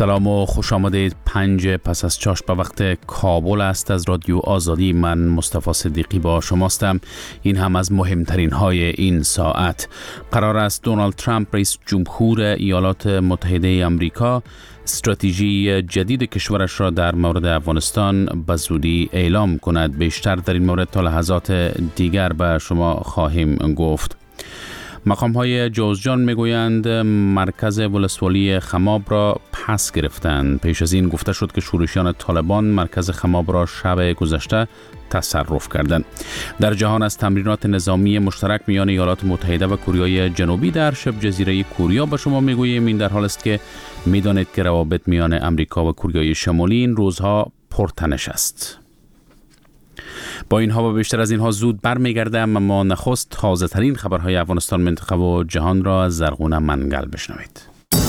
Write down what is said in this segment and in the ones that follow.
سلام و خوش آمدید. 5 پس از چاش به وقت کابل است. از رادیو آزادی من مصطفی صدیقی با شماستم. این هم از مهمترین های این ساعت. قرار است دونالد ترامپ رئیس جمهور ایالات متحده آمریکا استراتژی جدید کشورش را در مورد افغانستان به زودی اعلام کند. بیشتر در این مورد تا لحظات دیگر به شما خواهیم گفت. مقام‌های جوزجان میگویند مرکز ولسوالی خماب را پس گرفتند. پیش از این گفته شد که شورشیان طالبان مرکز خماب را شب گذشته تصرف کردند. در جهان از تمرینات نظامی مشترک میان ایالات متحده و کوریای جنوبی در شبه جزیره کوریا به شما میگوییم. این در حال است که میدانید که روابط میان امریکا و کوریای شمالی این روزها پرتنش است. با اینها و بیشتر از اینها زود برمیگردم، اما نخست تازه ترین خبرهای افغانستان، منطقه و جهان را از زرغون منگل بشنوید.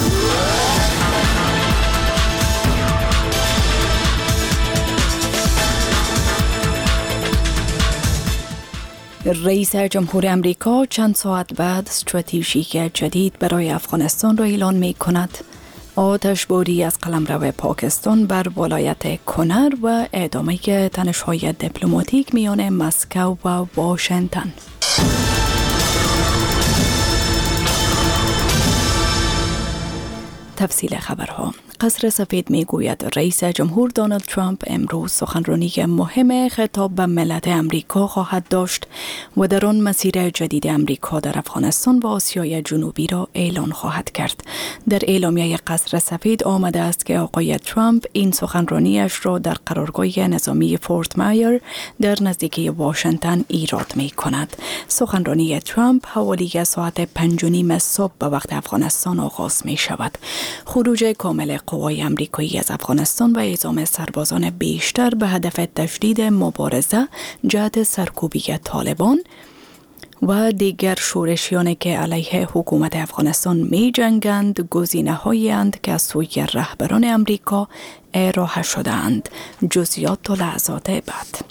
رئیس جمهور امریکا چند ساعت بعد استراتژی جدید برای افغانستان را اعلان می کند. آتشباری از قلمرو پاکستان بر ولایت کنر و ادامه تنش‌های دیپلماتیک میان مسکو و واشنگتن. تفصیل خبرها. قصر سفید میگوید رئیس جمهور دونالد ترامپ امروز سخنرانی مهم خطاب به ملت امریکا خواهد داشت و در آن مسیر جدید امریکا در افغانستان و آسیای جنوبی را اعلان خواهد کرد. در اعلامیه قصر سفید آمده است که آقای ترامپ این سخنرانیش را در قرارگاه نظامی فورت مایر در نزدیکی واشنگتن ایراد می کند. سخنرانی ترامپ حوالی ساعت 5:30 صبح به وقت افغانستان آغاز می شود. خروج کامل قوای امریکایی از افغانستان و اعزام سربازان بیشتر به هدف تشدید مبارزه جهت سرکوبی طالبان و دیگر شورشیانی که علیه حکومت افغانستان می جنگند گزینه‌هایی اند که از سوی رهبران امریکا ارائه شده‌اند. جزئیات تا لحظات بعد.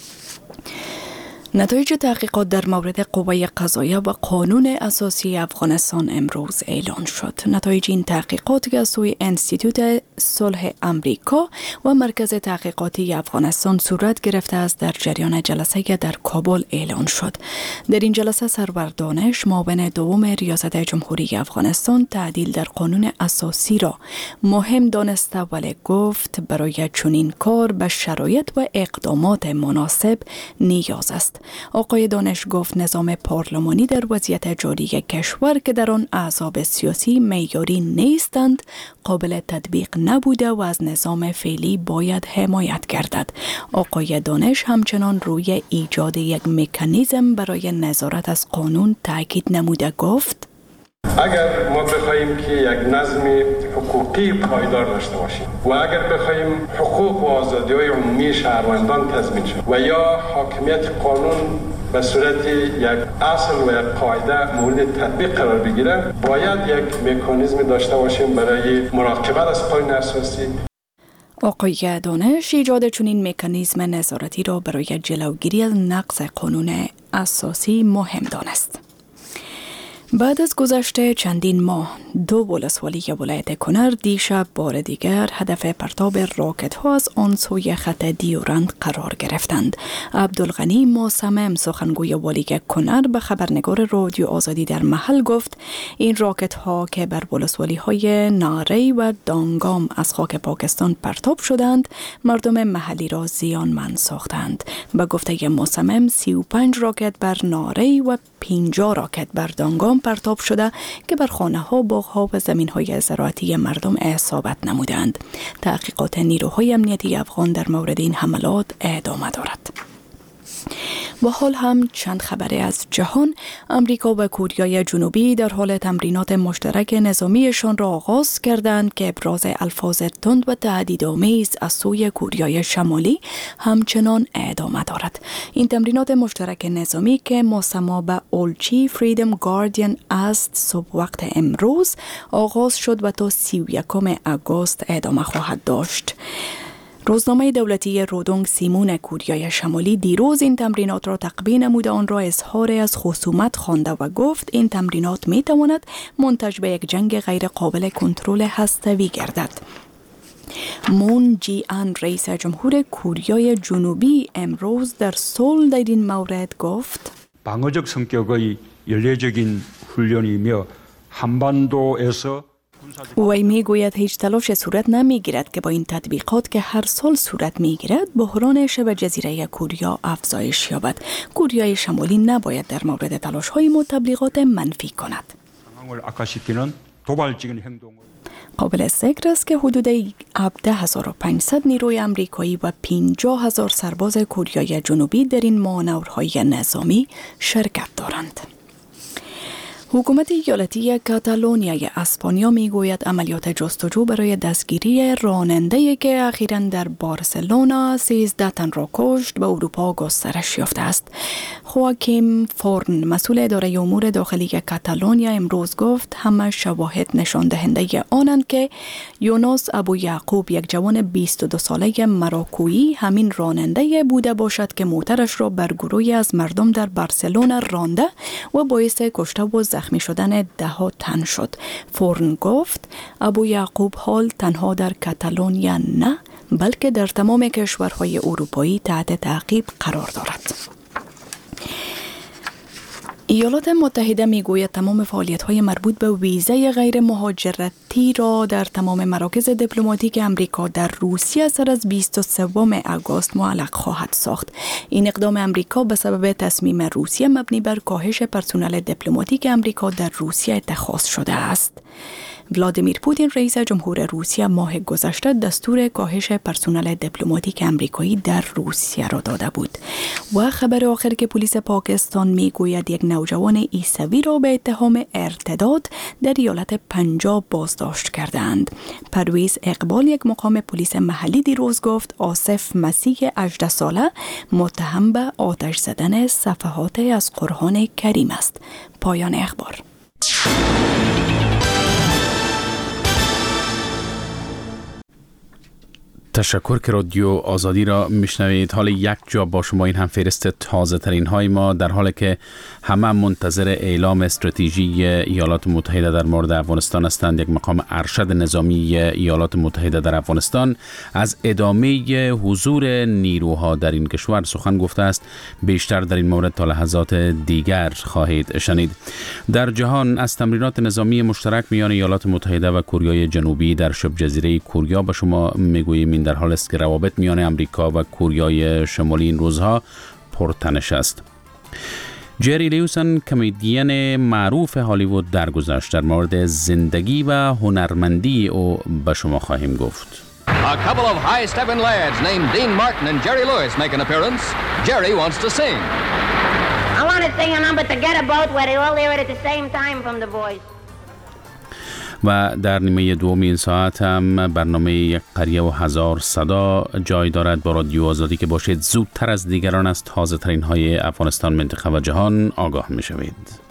نتایج تحقیقات در مورد قوه قضاییه و قانون اساسی افغانستان امروز اعلان شد. نتایج این تحقیقات که از سوی انستیتوت صلح امریکا و مرکز تحقیقاتی افغانستان صورت گرفته است در جریان جلسه که در کابل اعلان شد. در این جلسه سرور دانش معاون دوم ریاست جمهوری افغانستان تعدیل در قانون اساسی را مهم دانسته، ولی گفت برای چنین کار به شرایط و اقدامات مناسب نیاز است. آقای دانش گفت نظام پارلمانی در وضعیت جاری کشور که در آن احزاب سیاسی معیاری نیستند قابل تطبیق نبوده و از نظام فعلی باید حمایت گردد. آقای دانش همچنان روی ایجاد یک مکانیزم برای نظارت از قانون تاکید نموده گفت اگر ما بخواهیم که یک نظم حقوقی پایدار داشته باشیم و اگر بخواهیم حقوق و آزادی‌های عمومی شهروندان تضمین شود و یا حاکمیت قانون به صورت یک اصل و یک قاعده مورد تطبیق قرار بگیره، باید یک مکانیزم داشته باشیم برای مراقبت از قانون اساسی. آقای دانش ایجاد چنین مکانیزم نظارتی را برای جلوگیری از نقض قانون اساسی مهم دانست. بعد از گذشت چندین ماه، دو ولسوالی ولایت کنر دیشب بار دیگر هدف پرتاب راکت ها از آن سوی خط دیورند قرار گرفتند. عبدالغنی مصمم سخنگوی والی کنر به خبرنگار رادیو آزادی در محل گفت این راکت ها که بر ولسوالی های ناری و دانگام از خاک پاکستان پرتاب شدند مردم محلی را زیانمند ساختند. به گفته مصمم 35 راکت بر ناری و 50 راکت بر دانگام پرتاب شده که بر خانه ها، باغ ها و زمین های زراعتی مردم اصابت نمودند. تحقیقات نیروهای امنیتی افغان در مورد این حملات ادامه دارد. و حال هم چند خبری از جهان. امریکا و کوریای جنوبی در حال تمرینات مشترک نظامیشان را آغاز کردند که ابراز الفاظ تند و تهدیدآمیز از سوی کوریای شمالی همچنان ادامه دارد. این تمرینات مشترک نظامی که مسما به اولچی فریدم گاردین است صبح وقت امروز آغاز شد و تا 31 آگوست ادامه خواهد داشت. روزنامه دولتی رودونگ سیمون کوریای شمالی دیروز این تمرینات را تقبیح نموده آن را اظهار از خصومت خوانده و گفت این تمرینات می تواند منتج به یک جنگ غیر قابل کنترل هسته‌ای گردد. مون جی ان رئیس جمهور کوریای جنوبی امروز در صلح در این مورد گفت 방어적 성격의 연례적인 훈련이며 한반도에서 وی میگوید هیچ تلاش صورت نمیگیرد که با این تطبیقات که هر سال صورت میگیرد بحران شبه جزیره کوریا افزایش یابد. کوریای شمالی نباید در مورد تلاش‌های ما تبلیغات منفی کند. 상황을 악화시키는 도발적인 행동을 قابل ذکر است که حدود 17,500 نیروی آمریکایی و 50,000 سرباز کوریای جنوبی در این مانورهای نظامی شرکت دارند. حکومت ایالتی کاتالونیای اسپانیا میگوید عملیات جستجو برای دستگیری راننده‌ای که اخیراً در بارسلونا 13 تن را کشت به اروپا گسترش یافته است. خواکیم فورن مسئول اداره امور داخلی کاتالونیا امروز گفت همه شواهد نشان دهنده آنند که یوناس ابو یعقوب یک جوان 22 ساله مراکویی همین راننده بوده باشد که موترش را بر گروهی از مردم در بارسلونا رانده و باعث کشته و زخمی شدن 10 تن شد. فورن گفت ابو یعقوب حال تنها در کاتالونیا نه بلکه در تمام کشورهای اروپایی تحت تعقیب قرار دارد. ایالات متحده میگوید تمام فعالیت‌های مربوط به ویزای غیر مهاجرتی را در تمام مراکز دیپلماتیک آمریکا در روسیه سر از 23 آگوست معلق خواهد ساخت. این اقدام آمریکا به سبب تصمیم روسیه مبنی بر کاهش پرسنل دیپلماتیک آمریکا در روسیه اتخاذ شده است. ولادیمیر پوتین رئیس جمهور روسیه ماه گذشته دستور کاهش پرسنل دیپلماتیک آمریکایی در روسیه را داده بود. و خبر آخر که پلیس پاکستان میگوید یک نوجوان عیسوی را به اتهام ارتداد در ایالت پنجاب بازداشت کردند. پرویز اقبال یک مقام پلیس محلی دیروز گفت آصف مسیح 18 ساله متهم به آتش زدن صفحات از قرآن کریم است. پایان اخبار. تشکر که رادیو آزادی را میشنوید. حال یک جا با شما این هم فهرست تازه ترین های ما در حالی که همه منتظر اعلام استراتژی ایالات متحده در مورد افغانستان هستند. یک مقام ارشد نظامی ایالات متحده در افغانستان از ادامه حضور نیروها در این کشور سخن گفته است. بیشتر در این مورد تا لحظات دیگر خواهید شنید. در جهان از تمرینات نظامی مشترک میان ایالات متحده و کوریای جنوبی در شبه جزیره کوریا به شما میگوییم. در حال است که روابط میان امریکا و کوریای شمالی این روزها پرتنش است. جری لیوسن کمدین معروف هالیوود درگذشت. در مورد زندگی و هنرمندی او به شما خواهیم گفت. A couple of high-stepping lads named Dean Martin and Jerry Lewis make an appearance. Jerry wants to sing. I want to sing a number to get a boat where they all hear it at the same time from the voice. و در نیمه دوم این ساعت هم برنامه یک قریه و هزار صدا جای دارد. با رادیو آزادی که باشید زودتر از دیگران از تازه ترین های افغانستان، منطقه و جهان آگاه می شوید.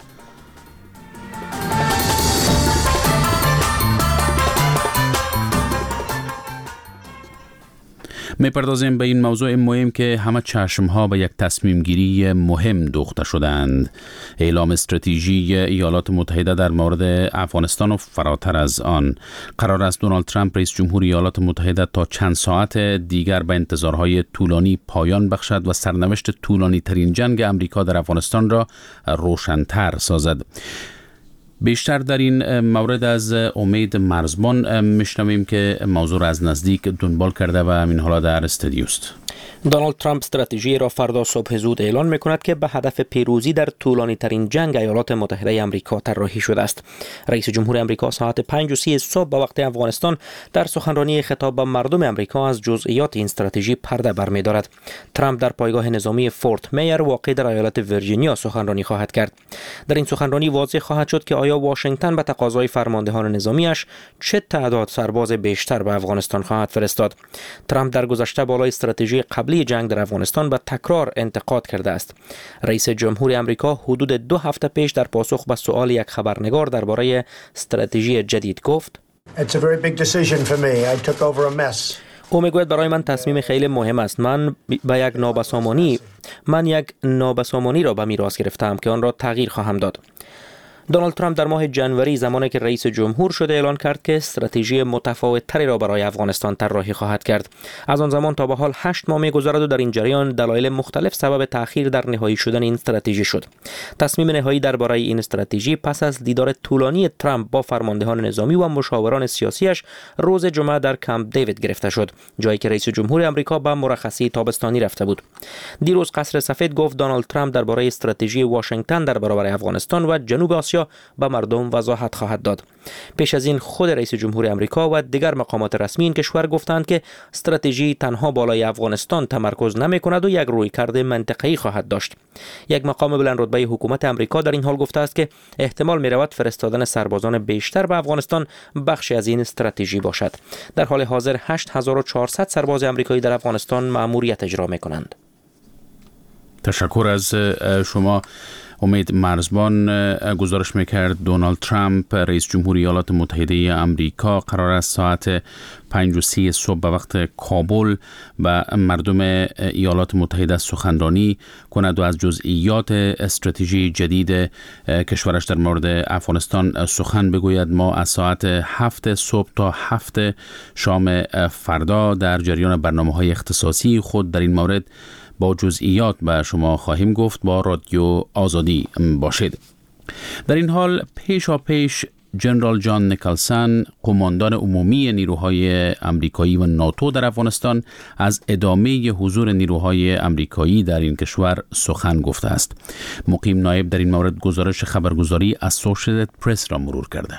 میپردازیم به این موضوع مهم که همه چشمها به یک تصمیم گیری مهم دوخته شدند. اعلام استراتژی ایالات متحده در مورد افغانستان و فراتر از آن. قرار است دونالد ترامپ رئیس جمهور ایالات متحده تا چند ساعت دیگر به انتظارهای طولانی پایان بخشد و سرنوشت طولانی ترین جنگ امریکا در افغانستان را روشن‌تر سازد. بیشتر در این مورد از امید مرزبان میشنویم که موضوع را از نزدیک دنبال کرده و همین حالا در استودیو است. دونالد ترامپ استراتژی را فردا صبح زود اعلان می‌کند که به هدف پیروزی در طولانی ترین جنگ ایالات متحده آمریکا طراحی شده است. رئیس جمهور آمریکا ساعت 5:30 صبح به وقت افغانستان در سخنرانی خطاب به مردم آمریکا از جزئیات این استراتژی پرده برمی‌دارد. ترامپ در پایگاه نظامی فورت میر واقع در ایالت ویرجینیا سخنرانی خواهد کرد. در این سخنرانی واضح خواهد شد که آیا واشنگتن به تقاضای فرماندهان نظامیش چه تعداد سرباز بیشتر به افغانستان خواهد فرستاد. ترامپ در گذشته بالای استراتژی قبلی جنگ در افغانستان به تکرار انتقاد کرده است. رئیس جمهور آمریکا حدود 2 هفته پیش در پاسخ به سؤال یک خبرنگار درباره استراتژی جدید گفت: It's a very big decision for me. I took over a mess. او میگوید برای من تصمیم خیلی مهم است. من یک نابسامانی را به میراث گرفتم که آن را تغییر خواهم داد. دونالد ترامپ در ماه جنوری زمانی که رئیس جمهور شده اعلان کرد که استراتژی متفاوت‌تری را برای افغانستان طراحی خواهد کرد. از آن زمان تا به حال 8 ماه می‌گذرد و در این جریان دلایل مختلف سبب تأخیر در نهایی شدن این استراتژی شد. تصمیم نهایی درباره این استراتژی پس از دیدار طولانی ترامپ با فرماندهان نظامی و مشاوران سیاسیش روز جمعه در کمپ دیوید گرفته شد، جایی که رئیس جمهور آمریکا به مرخصی تابستانی رفته بود. دیروز قصر سفید گفت دونالد ترامپ درباره استراتژی واشنگتن در برابر افغانستان و جنوب آسیا به مردم وضاحت خواهد داد. پیش از این خود رئیس جمهور آمریکا و دیگر مقامات رسمی این کشور گفتند که استراتژی تنها بالای افغانستان تمرکز نمی‌کند و یک رویکرد منطقه‌ای خواهد داشت. یک مقام بلند رتبه حکومت آمریکا در این حال گفته است که احتمال می‌رود فرستادن سربازان بیشتر به افغانستان بخشی از این استراتژی باشد. در حال حاضر 8400 سرباز آمریکایی در افغانستان مأموریت اجرا می‌کنند. تشکر از شما. امید مرزبان گزارش میکرد دونالد ترامپ رئیس جمهور ایالات متحده آمریکا قرار است ساعت 5:30 صبح به وقت کابل به مردم ایالات متحده سخنرانی کند و از جزئیات استراتژی جدید کشورش در مورد افغانستان سخن بگوید. ما از ساعت 7 صبح تا 7 شام فردا در جریان برنامه‌های اختصاصی خود در این مورد با جزئیات به شما خواهیم گفت. با رادیو آزادی باشید. در این حال پیش جنرال جان نیکلسن، قماندان عمومی نیروهای آمریکایی و ناتو در افغانستان، از ادامه حضور نیروهای آمریکایی در این کشور سخن گفته است. مقیم نایب در این مورد گزارش خبرگزاری اسوسییتد پرس را مرور کرده.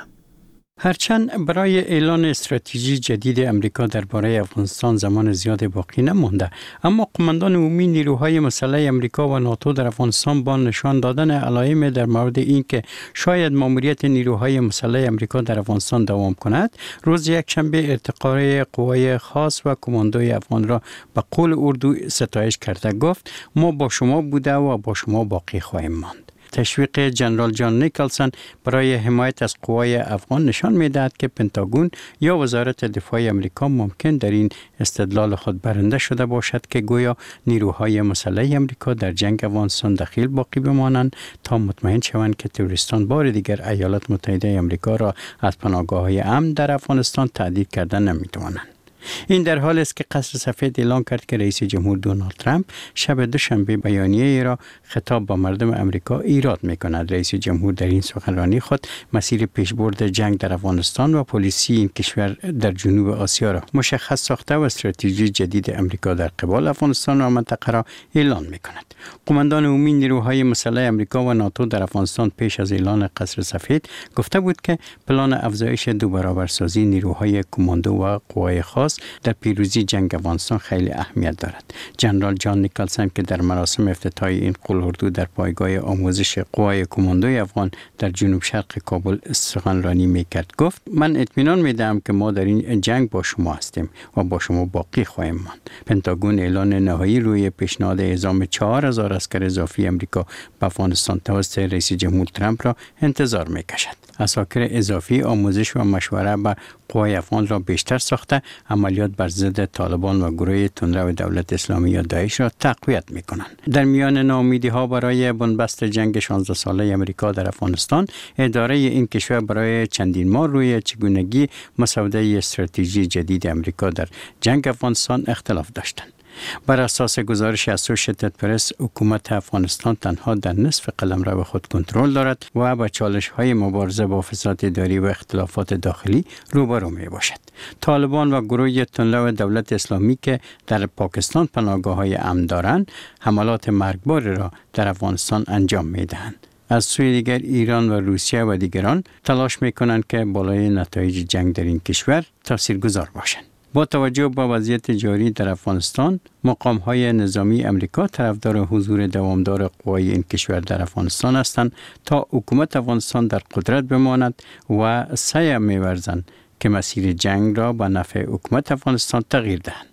هرچند برای اعلان استراتژی جدید امریکا درباره افغانستان زمان زیاد باقی نمانده، اما قماندان عمومی نیروهای مسلح امریکا و ناتو در افغانستان با نشان دادن علائم در مورد اینکه شاید ماموریت نیروهای مسلح امریکا در افغانستان دوام کند، روز یکشنبه ارتقای قوای خاص و کماندوی افغان را به قول اردو ستایش کرده گفت ما با شما بوده و با شما باقی خواهیم ماند. تشویق جنرال جان نیکلسن برای حمایت از قوای افغان نشان می‌دهد که پنتاگون یا وزارت دفاع آمریکا ممکن در این استدلال خود برنده شده باشد که گویا نیروهای مسلح آمریکا در جنگ افغانستان دخیل باقی بمانند تا مطمئن شوند که تروریستان بار دیگر ایالات متحده آمریکا را از پناهگاه‌های امن در افغانستان تعدیل کردن نمی‌توانند. این در حال است که قصر سفید اعلان کرد که رئیس جمهور دونالد ترامپ شب دوشنبه بیانیه‌ای را خطاب به مردم آمریکا ایراد می‌کند. رئیس جمهور در این سخنرانی خود مسیر پیشبرد جنگ در افغانستان و پلیسی این کشور در جنوب آسیا را مشخص ساخته و استراتژی جدید آمریکا در قبال افغانستان و منطقه را اعلان می‌کند. قماندان عمومی نیروهای مسلح آمریکا و ناتو در افغانستان پیش از اعلان قصر سفید گفته بود که پلان افزایش 2 برابر سازی نیروهای کماندو و قوای خاص در پیروزی جنگ افغانستان خیلی اهمیت دارد. جنرال جان نیکلسن که در مراسم افتتاح این قول‌اردو در پایگاه آموزش قوای کماندوی افغان در جنوب شرق کابل سخنرانی میکرد گفت من اطمینان میدم که ما در این جنگ با شما هستیم و با شما باقی خواهیم ماند. پنتاگون اعلان نهایی روی پیشنهاد اعزام 4000 اسکر اضافی آمریکا به افغانستان توسط رئیس جمهور ترامپ را انتظار میکشد. اساکر اضافی آموزش و مشوره به قوای افغان را بیشتر ساخته عملیات بر ضد طالبان و گروه تندرو دولت اسلامی یا داعش را تقویت می‌کنند. در میان ناامیدی‌ها برای بنبست جنگ 16 ساله آمریکا در افغانستان، اداره این کشور برای چندین ماه روی چگونگی مسوده استراتژی جدید آمریکا در جنگ افغانستان اختلاف داشتند. بر اساس گزارش اسوسییتد پرس، حکومت افغانستان تنها در نصف قلمرو خود کنترل دارد و با چالش‌های مبارزه با فساد اداری و اختلافات داخلی روبرو می‌باشد. طالبان و گروه تندرو دولت اسلامی که در پاکستان پناهگاه‌های امن دارند، حملات مرگبار را در افغانستان انجام می‌دهند. از سوی دیگر ایران و روسیه و دیگران تلاش می‌کنند که بالای نتایج جنگ در این کشور تاثیرگذار باشند. با توجه به وضعیت جاری در افغانستان، مقام‌های نظامی امریکا طرفدار حضور دوامدار قوای این کشور در افغانستان هستند تا حکومت افغانستان در قدرت بماند و سعی می‌ورزند که مسیر جنگ را به نفع حکومت افغانستان تغییر دهند.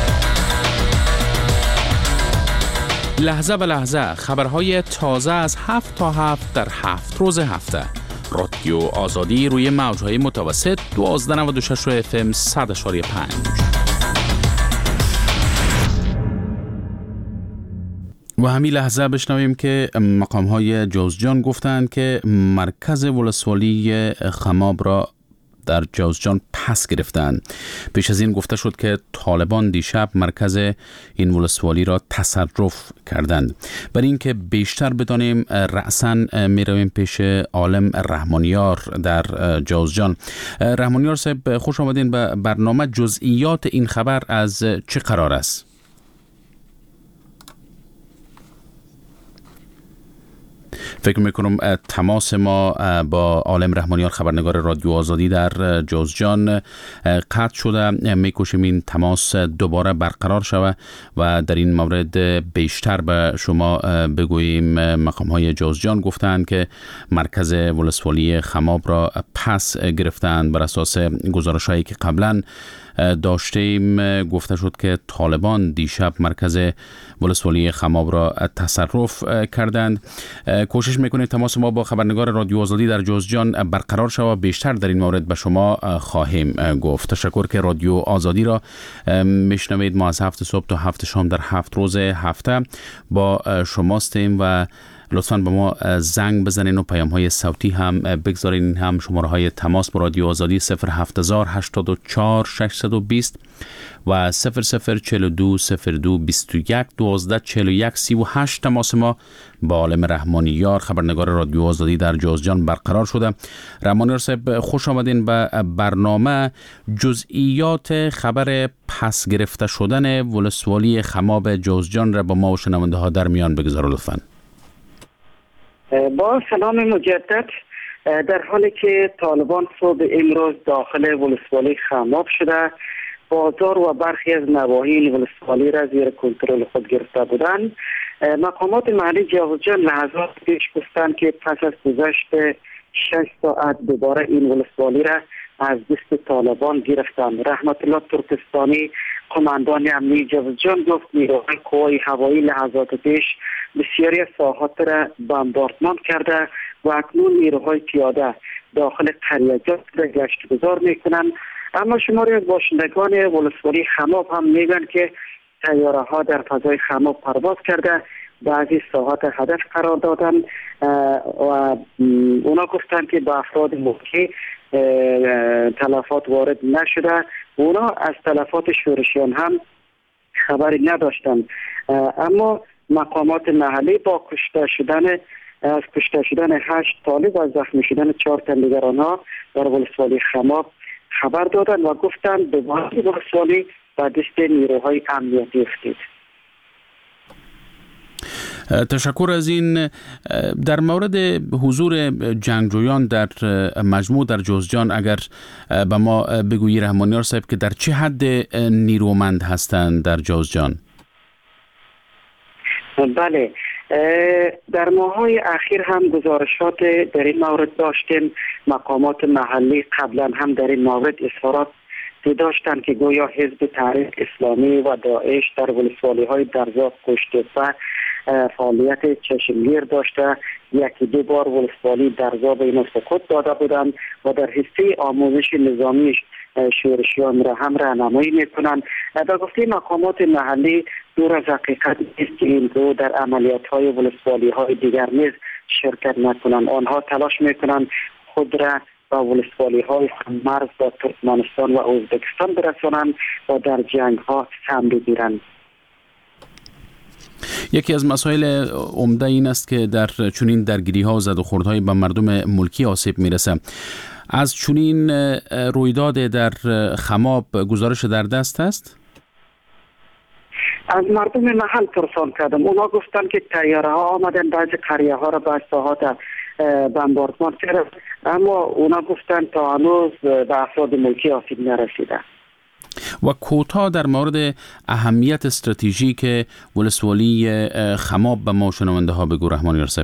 لحظه به لحظه خبرهای تازه از 7 تا 7 در 7 روز هفته. رادیو آزادی روی موج‌های متوسط 1296 FM 100.5. و همین لحظه بشنویم که مقام های جوزجان گفتند که مرکز ولسوالی خماب را در جوزجان پس گرفتند. پیش از این گفته شد که طالبان دیشب مرکز این ولسوالی را تصرف کردند. برای اینکه بیشتر بدانیم رأساً می رویم پیش عالم رحمانیار در جوزجان. رحمانیار صاحب خوش آمدین به برنامه. جزئیات این خبر از چه قرار است؟ فکر میکنم تماس ما با عالم رحمانیار خبرنگار رادیو آزادی در جوزجان قطع شده. میکوشیم این تماس دوباره برقرار شود و در این مورد بیشتر به شما بگوییم. مقام های جوزجان گفتند که مرکز ولسوالی خماب را پس گرفتند بر اساس گزارش هایی که قبلا داشتیم. گفته شد که طالبان دیشب مرکز ولسوالی خماب را تصرف کردند. کوشش میکنیم تماس ما با خبرنگار رادیو آزادی در جوزجان برقرار شود. بیشتر در این مورد به شما خواهیم گفت. تشکر که رادیو آزادی را میشنوید. ما از 7 صبح تا 7 شام در 7 روز هفته با شماستیم و لطفاً به ما زنگ بزنین و پیام های صوتی هم بگذارین. این هم شماره های تماس با رادیو آزادی 07084 620 و 0042 02 21 12 41 38. تماس ما با عالم رحمانیار خبرنگار رادیو آزادی در جوزجان برقرار شده. رحمانیار صاحب خوش آمدین به برنامه. جزئیات خبر پس گرفته شدن ولسوالی خماب جوزجان را با ما و شنونده ها در میان بگذار لطفاً. با سلام مجدد. در حالی که طالبان صبح امروز داخل ولسوالی خماب شده، بازار و برخی از نواحی ولسوالی را زیر کنترل خود گرفته بودند، مقامات محلی جوزجان لحظات پیش گفتند که پس از گذشت 6 ساعت دوباره این ولسوالی را از دست طالبان گرفتند. رحمت الله ترکستانی قماندان امنی جوزجان گفت نیروهای قوای هوایی لحظات پیش بسیاری از ساحات را بمباردمان کرده و اکنون نیروهای پیاده داخل قریه‌جات را گشتگزار میکنند. اما شماری از باشندگان ولسوالی خماب هم میگن که طیاره ها در فضای خماب پرواز کرده، بعضی ساحات هدف قرار دادن و اونا گفتن که به افراد ملکی تلفات وارد نشده. اونا از تلفات شورشیان هم خبری نداشتن. اما مقامات محلی با کشته شدن 8 طالب و زخمی شدن 4 تن دیگر آنها در ولسوالی خماب خبر دادند و گفتند دوباره ولسوالی به دست نیروهای امنیتی افتید. تشکر از این. در مورد حضور جنگجویان در مجموع در جوزجان اگر به ما بگویی رحمانیار صاحب که در چه حد نیرومند هستند در جوزجان؟ بله، در ماه‌های اخیر هم گزارشات در این مورد داشتیم. مقامات محلی قبلا هم در این مورد اظهارات داشتند که گویا حزب تحریک اسلامی و داعش در ولسوالی‌های درزا کشته و فعالیت چشمگیر داشته. 1-2 بار ولسوالی درزا به اینا سقوط داده بودند و در حصه آموزش نظامی شورشیان را هم راهنمایی میکنند. در گفته مقامات محلی دور از حقیقت است که این دو در عملیات‌های ولسوالی‌های دیگر نیز شرکت نکنند. آنها تلاش میکنند خود را به ولسوالی‌های مرز با ترکمنستان و ازبکستان برسانند و در جنگ‌ها سهم بگیرند. یکی از مسائل عمده این است که در چنین درگیری‌ها و زد و خوردهای به مردم ملکی آسیب میرسه. از چنین رویداد در خماب گزارش در دست است؟ از مردم محل پرسان کردم. اونا گفتن که طیاره ها آمدن بعضی قریه ها را به ساحات بمباردمان کردن، اما اونا گفتن تا هنوز به افراد ملکی آسیب نرسیده. و کوتاه در مورد اهمیت استراتژیک ولسوالی خماب به ما شنونده ها بگو رحمانیار صاحب.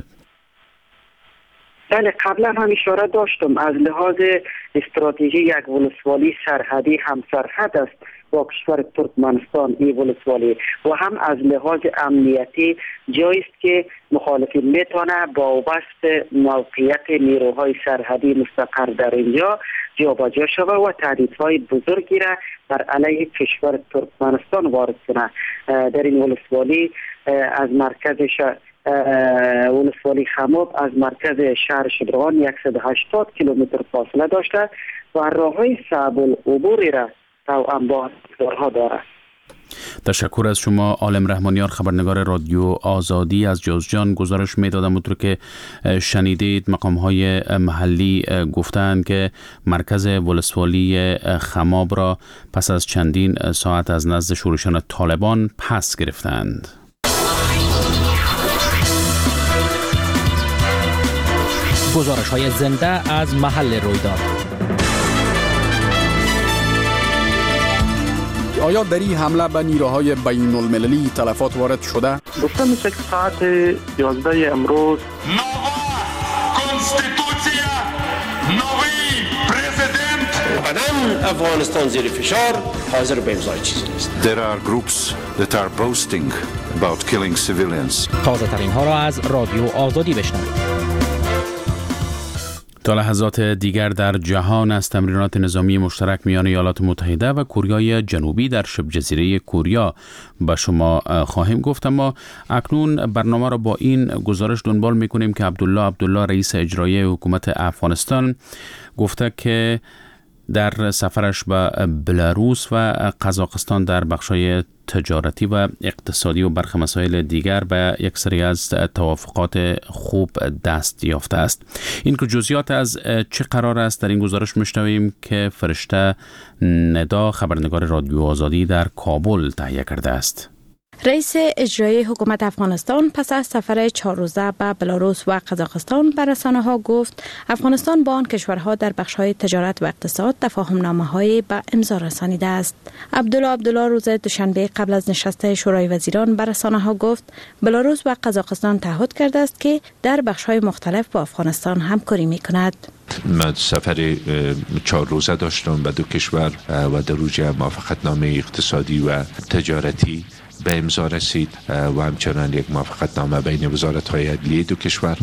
بله، قبلا هم اشاره داشتم از لحاظ استراتژی یک ولسوالی سرحدی هم سرحد است با کشور ترکمنستان این ولسوالی و هم از لحاظ امنیتی جایی است که مخالفین میتونه با واسطه موقعیت نیروهای سرحدی مستقر در اینجا جابجا شود و تهدیدهای بزرگی را بر علیه کشور ترکمنستان وارد کنه. در این ولسوالی از مرکز ولسوالی خماب از مرکز شهر شبرغان 180 کیلومتر فاصله داشته و راههای صعب العبور را توأم با دارها دارد. تشکر از شما عالم رحمانیار، خبرنگار رادیو آزادی از جوزجان. گزارش میدادم اونطور که شنیدید مقام‌های محلی گفتند که مرکز ولسوالی خماب را پس از چندین ساعت از نزد شورشیان طالبان پس گرفتند. گزارش‌های زنده از محل رویداد. آیا در این حمله به نیروهای بین المللی تلفات وارد شده؟ گفته میشه که ساعت 11 امروز افغانستان زیر فشار حاضر به امضای چیزی نیست. There are groups that are boasting about killing civilians. تازه ترین ها را از رادیو آزادی بشنوید. تا لحظات دیگر در جهان از تمرینات نظامی مشترک میان ایالات متحده و کوریای جنوبی در شبه جزیره کوریا به شما خواهیم گفت، اما اکنون برنامه را با این گزارش دنبال میکنیم که عبدالله رئیس اجرایی حکومت افغانستان گفته که در سفرش به بلاروس و قزاقستان در بخش‌های تجارتی و اقتصادی و برخی مسائل دیگر به یک سری از توافقات خوب دست یافته است. این که جزئیات از چه قرار است در این گزارش میشنویم که فرشته ندا، خبرنگار رادیو آزادی در کابل تهیه کرده است. رئیس اجرایی حکومت افغانستان پس از سفر 4 روزه به بلاروس و قزاقستان به رسانه‌ها گفت افغانستان با آن کشورها در بخش‌های تجارت و اقتصاد تفاهم‌نامه‌های به امضا رسانیده است. عبدالله روز دوشنبه قبل از نشست شورای وزیران به رسانه‌ها گفت بلاروس و قزاقستان تعهد کرده است که در بخش‌های مختلف با افغانستان همکاری می‌کند. من سفر 4 روزه داشتم به 2 کشور و در اوج موافقتنامه اقتصادی و تجارتی به امضا رسید و همچنان یک موافقتنامه بین وزارت‌های عدلیه 2 کشور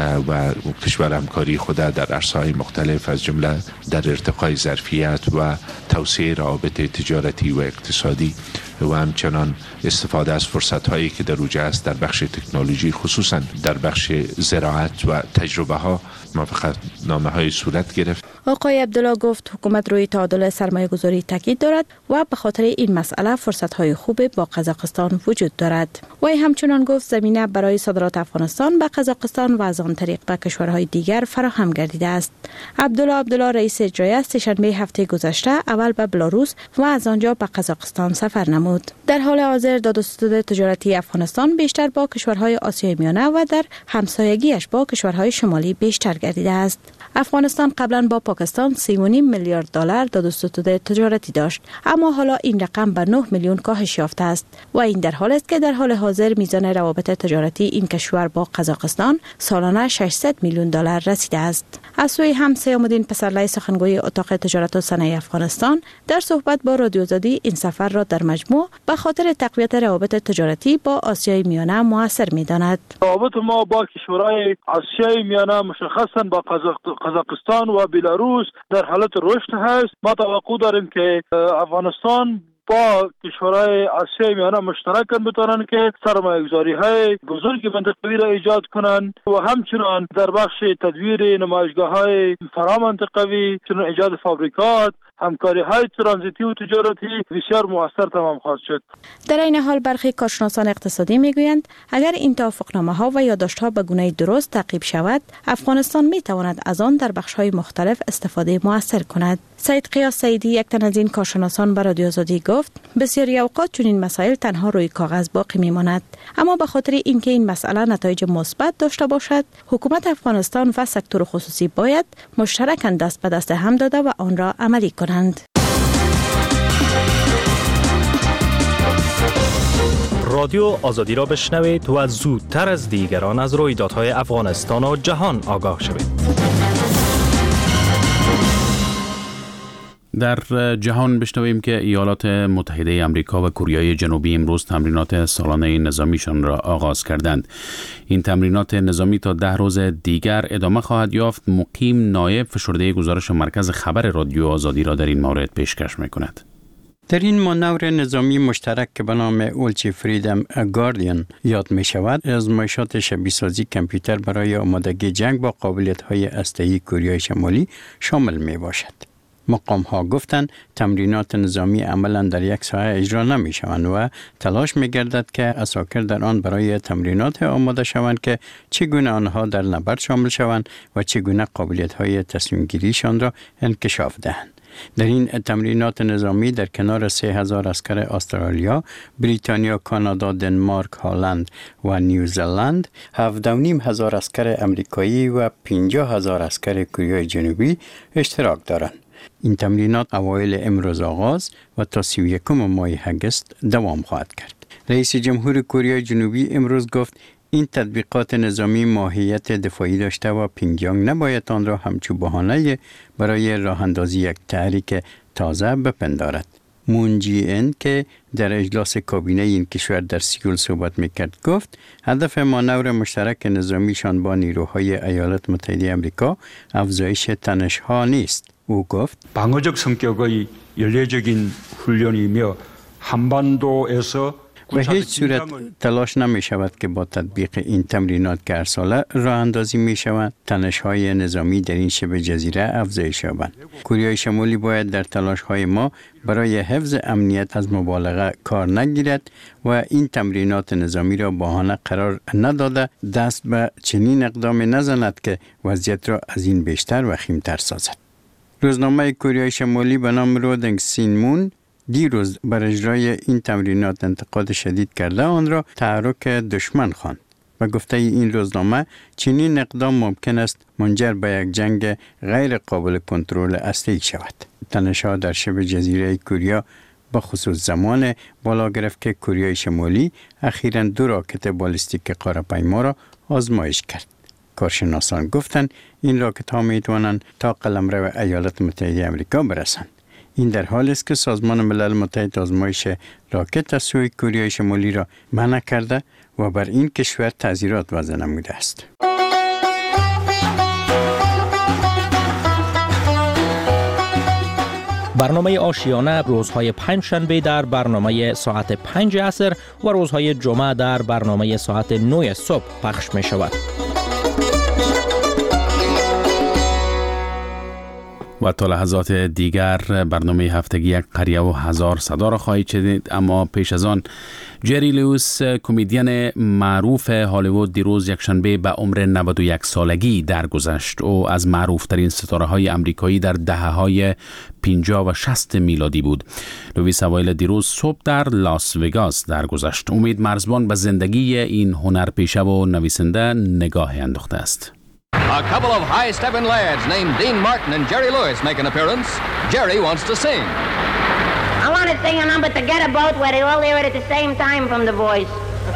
و کشور همکاری خود در عرصه‌های مختلف از جمله در ارتقای ظرفیت و توسعه روابط تجارتی و اقتصادی و همچنان استفاده از فرصت‌هایی که در اوج است در بخش تکنولوژی، خصوصا در بخش زراعت و تجربه‌ها موافقتنامه‌های صورت گرفت. آقای عبدالله گفت حکومت روی تعادل سرمایه‌گذاری تاکید دارد و به خاطر این مسئله فرصت‌های خوب با قزاقستان وجود دارد. وی همچنان گفت زمینه برای صادرات افغانستان به قزاقستان و از آن طریق به کشورهای دیگر فراهم گردیده است. عبدالله رئیس اجرایی سه‌شنبه هفته گذشته اول به بلاروس و از آنجا به قزاقستان سفر نمود. در حال حاضر دادوستد تجارتی افغانستان بیشتر با کشورهای آسیای میانه و در همسایگیش با کشورهای شمالی بیشتر گردیده است. افغانستان قبلا با پاکستان 3.5 میلیارد دلار دادوستد تجارتی داشت، اما حالا این رقم به 9 میلیون کاهش یافته است و این در حالی است که در حال حاضر میزان روابط تجارتی این کشور با قزاقستان سالانه 600 میلیون دلار رسیده است. از سوی هم سیام‌الدین پسرلی سخنگوی اتاق تجارت و صنایع افغانستان در صحبت با رادیو آزادی این سفر را در مجموع به خاطر تقویت روابط تجارتی با آسیای میانه موثر می‌داند. روابط ما با کشورهای آسیای میانه مشخصاً با قزاقستان و بلاروس در حالت رشد هست. ما توقع داریم که افغانستان با کشورهای آسیای میانه مشترکاً بتوانند که سرمایه‌گذاری‌های بزرگ منطقوی را ایجاد کنند و همچنان در بخش تدویر نمایشگاه‌های فرامنطقوی، چون ایجاد فابریکات، همکاری‌های ترانزیتی و تجارتی بسیار مؤثر تمام خواهد شد. در این حال برخی کارشناسان اقتصادی میگویند اگر این توافقنامه‌ها و یادداشت‌ها به گونه درست تعقیب شود، افغانستان میتواند از آن در بخش‌های مختلف استفاده مؤثر کند. سید قیاس سیدی، یک تن از این کارشناسان، به رادیو آزادی گفت بسیاری اوقات چنین مسائل تنها روی کاغذ باقی میماند، اما به خاطر اینکه این مسئله نتایج مثبت داشته باشد، حکومت افغانستان و سکتور خصوصی باید مشترکاً دست به دست هم داده و آن را عملی کنند. رادیو آزادی را بشنوید و زودتر از دیگران از رویدادهای افغانستان و جهان آگاه شوید. در جهان بشنویم که ایالات متحده آمریکا و کوریای جنوبی امروز تمرینات سالانه نظامیشان را آغاز کردند. این تمرینات نظامی تا 10 روز دیگر ادامه خواهد یافت. مقیم نایب فشرده گزارش مرکز خبر رادیو آزادی را در این مورد پیشکش می‌کند. در این مانور نظامی مشترک که به نام اولچی فریدم گاردین یاد می شود، آزمایشات شبیه سازی کامپیوتر برای آمادگی جنگ با قابلیت‌های هسته‌ای کره شمالی شامل می باشد. مقام ها گفتند تمرینات نظامی عملا در یک ساحه اجرا نمی شوند و تلاش می گردد که عساکر در آن برای تمرینات آماده شوند که چگونه آنها در نبرد شامل شوند و چگونه قابلیت های تصمیم گیریشان را انکشاف دهند. در این تمرینات نظامی در کنار 3000 عسکر استرالیا، بریتانیا، کانادا، دنمارک، هلند و نیوزلند، 7,500 عسکر امریکایی و 50,000 عسکر کره جنوبی اشتراک دارند. این تمرینات اوایل امروز آغاز و تا 31 ماه اگست دوام خواهد کرد. رئیس جمهور کره جنوبی امروز گفت این تطبیقات نظامی ماهیت دفاعی داشته و پیونگیانگ نباید آن را همچو بهانه برای راه اندازی یک تحریک تازه بپندارد. مون جی این که در اجلاس کابینه این کشور در سیول صحبت میکرد گفت هدف مانور مشترک نظامیشان با نیروهای ایالات متحده آمریکا افزایش تنش‌ها نیست. او گفت 방어적 성격의 연례적인 훈련이며 한반도에서 به هیچ صورت تلاش نمی شود که با تطبیق این تمرینات که هر ساله راه اندازی می شود تنش های نظامی در این شبه جزیره افزایش یابند. کره شمالی باید در تلاش های ما برای حفظ امنیت از مبالغه کار نگیرد و این تمرینات نظامی را بهانه قرار نداده دست به چنین اقدام نزند که وضعیت را از این بیشتر وخیم‌تر سازد. روزنامه کره شمالی به نام رودنگ سینمون دیروز بر اجرای این تمرینات انتقاد شدید کرده آن را تحرک دشمن خواند و گفته این روزنامه چنین اقدام ممکن است منجر به یک جنگ غیر قابل کنترل هسته‌ای شود. تنش‌ها در شبه جزیره کره به خصوص زمان بالا گرفت که کره شمالی اخیراً 2 راکت بالستیک قاره‌پیما را آزمایش کرد. کارشناسان گفتند این راکت ها می توانند تا قلمرو ایالات متحده آمریکا برسند. این در حالی است که سازمان ملل متحد آزمایش راکت از سوی کره شمالی را منع کرده و بر این کشور تعزیرات وضع نموده است. برنامه آشیانه روزهای 5 شنبه در برنامه ساعت 5 عصر و روزهای جمعه در برنامه ساعت 9 صبح پخش می شود. و تا لحظات دیگر برنامه هفتگی یک قریه و 1000 صدا را خواهید شنید، اما پیش از آن جری لوئیس کمدین معروف هالیوود دیروز یکشنبه به عمر 91 سالگی درگذشت. او از معروف ترین ستاره های امریکایی در دهه‌های 50 و 60 میلادی بود. لوئیس اوایل دیروز صبح در لاس وگاس درگذشت. امید مرزبان به زندگی این هنرپیشه و نویسنده نگاه انداخته است. A couple of high-stepping lads named Dean Martin and Jerry Lewis make an appearance. Jerry wants to sing. I want to sing a number to get a boat where they all hear it at the same time from the voice.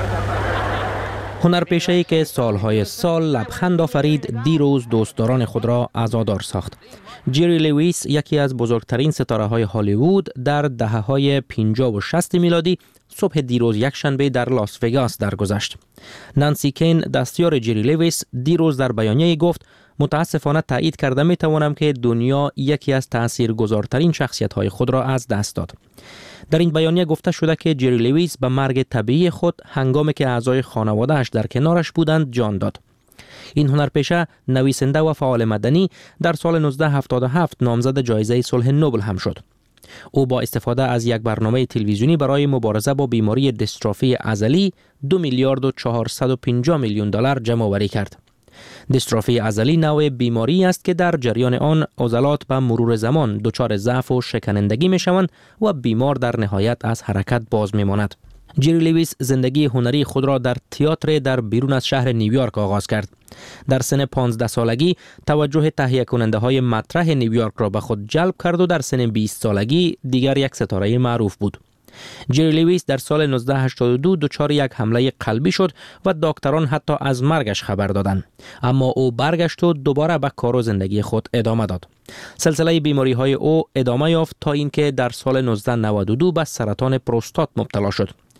هنرپیشه‌ای که سالهای سال لبخند آفرید دیروز دوستداران خود را عزادار ساخت. جری لوئیس یکی از بزرگترین ستاره‌های هالیوود در دهه‌های 50 و 60 میلادی صبح دیروز یکشنبه در لاس وگاس درگذشت. نانسی کین دستیار جری لوئیس دیروز در بیانیه‌ای گفت متاسفانه تایید کرده می‌توانم که دنیا یکی از تاثیرگذارترین شخصیت‌های خود را از دست داد. در این بیانیه گفته شده که جری لوئیس به مرگ طبیعی خود هنگامی که اعضای خانواده‌اش در کنارش بودند جان داد. این هنرپیشه نویسنده و فعال مدنی در سال 1977 نامزد جایزه صلح نوبل هم شد. او با استفاده از یک برنامه تلویزیونی برای مبارزه با بیماری دیستروفی عضلی 2 میلیارد و 450 میلیون دلار جمع آوری کرد. دیستروفی عضلی نوع بیماری است که در جریان آن عضلات به مرور زمان دچار ضعف و شکنندگی می شوند و بیمار در نهایت از حرکت باز می ماند. جری لوئیس زندگی هنری خود را در تئاتر در بیرون از شهر نیویورک آغاز کرد. در سن 15 سالگی توجه تهیه کننده های مطرح نیویورک را به خود جلب کرد و در سن 20 سالگی دیگر یک ستاره معروف بود. جری لوئیس در سال 1982 دچار یک حمله قلبی شد و دکتران حتی از مرگش خبر دادند، اما او برگشت و دوباره به کار و زندگی خود ادامه داد. سلسله بیماری های او ادامه یافت تا اینکه در سال 1992 به سرطان پروستات مبتلا شد.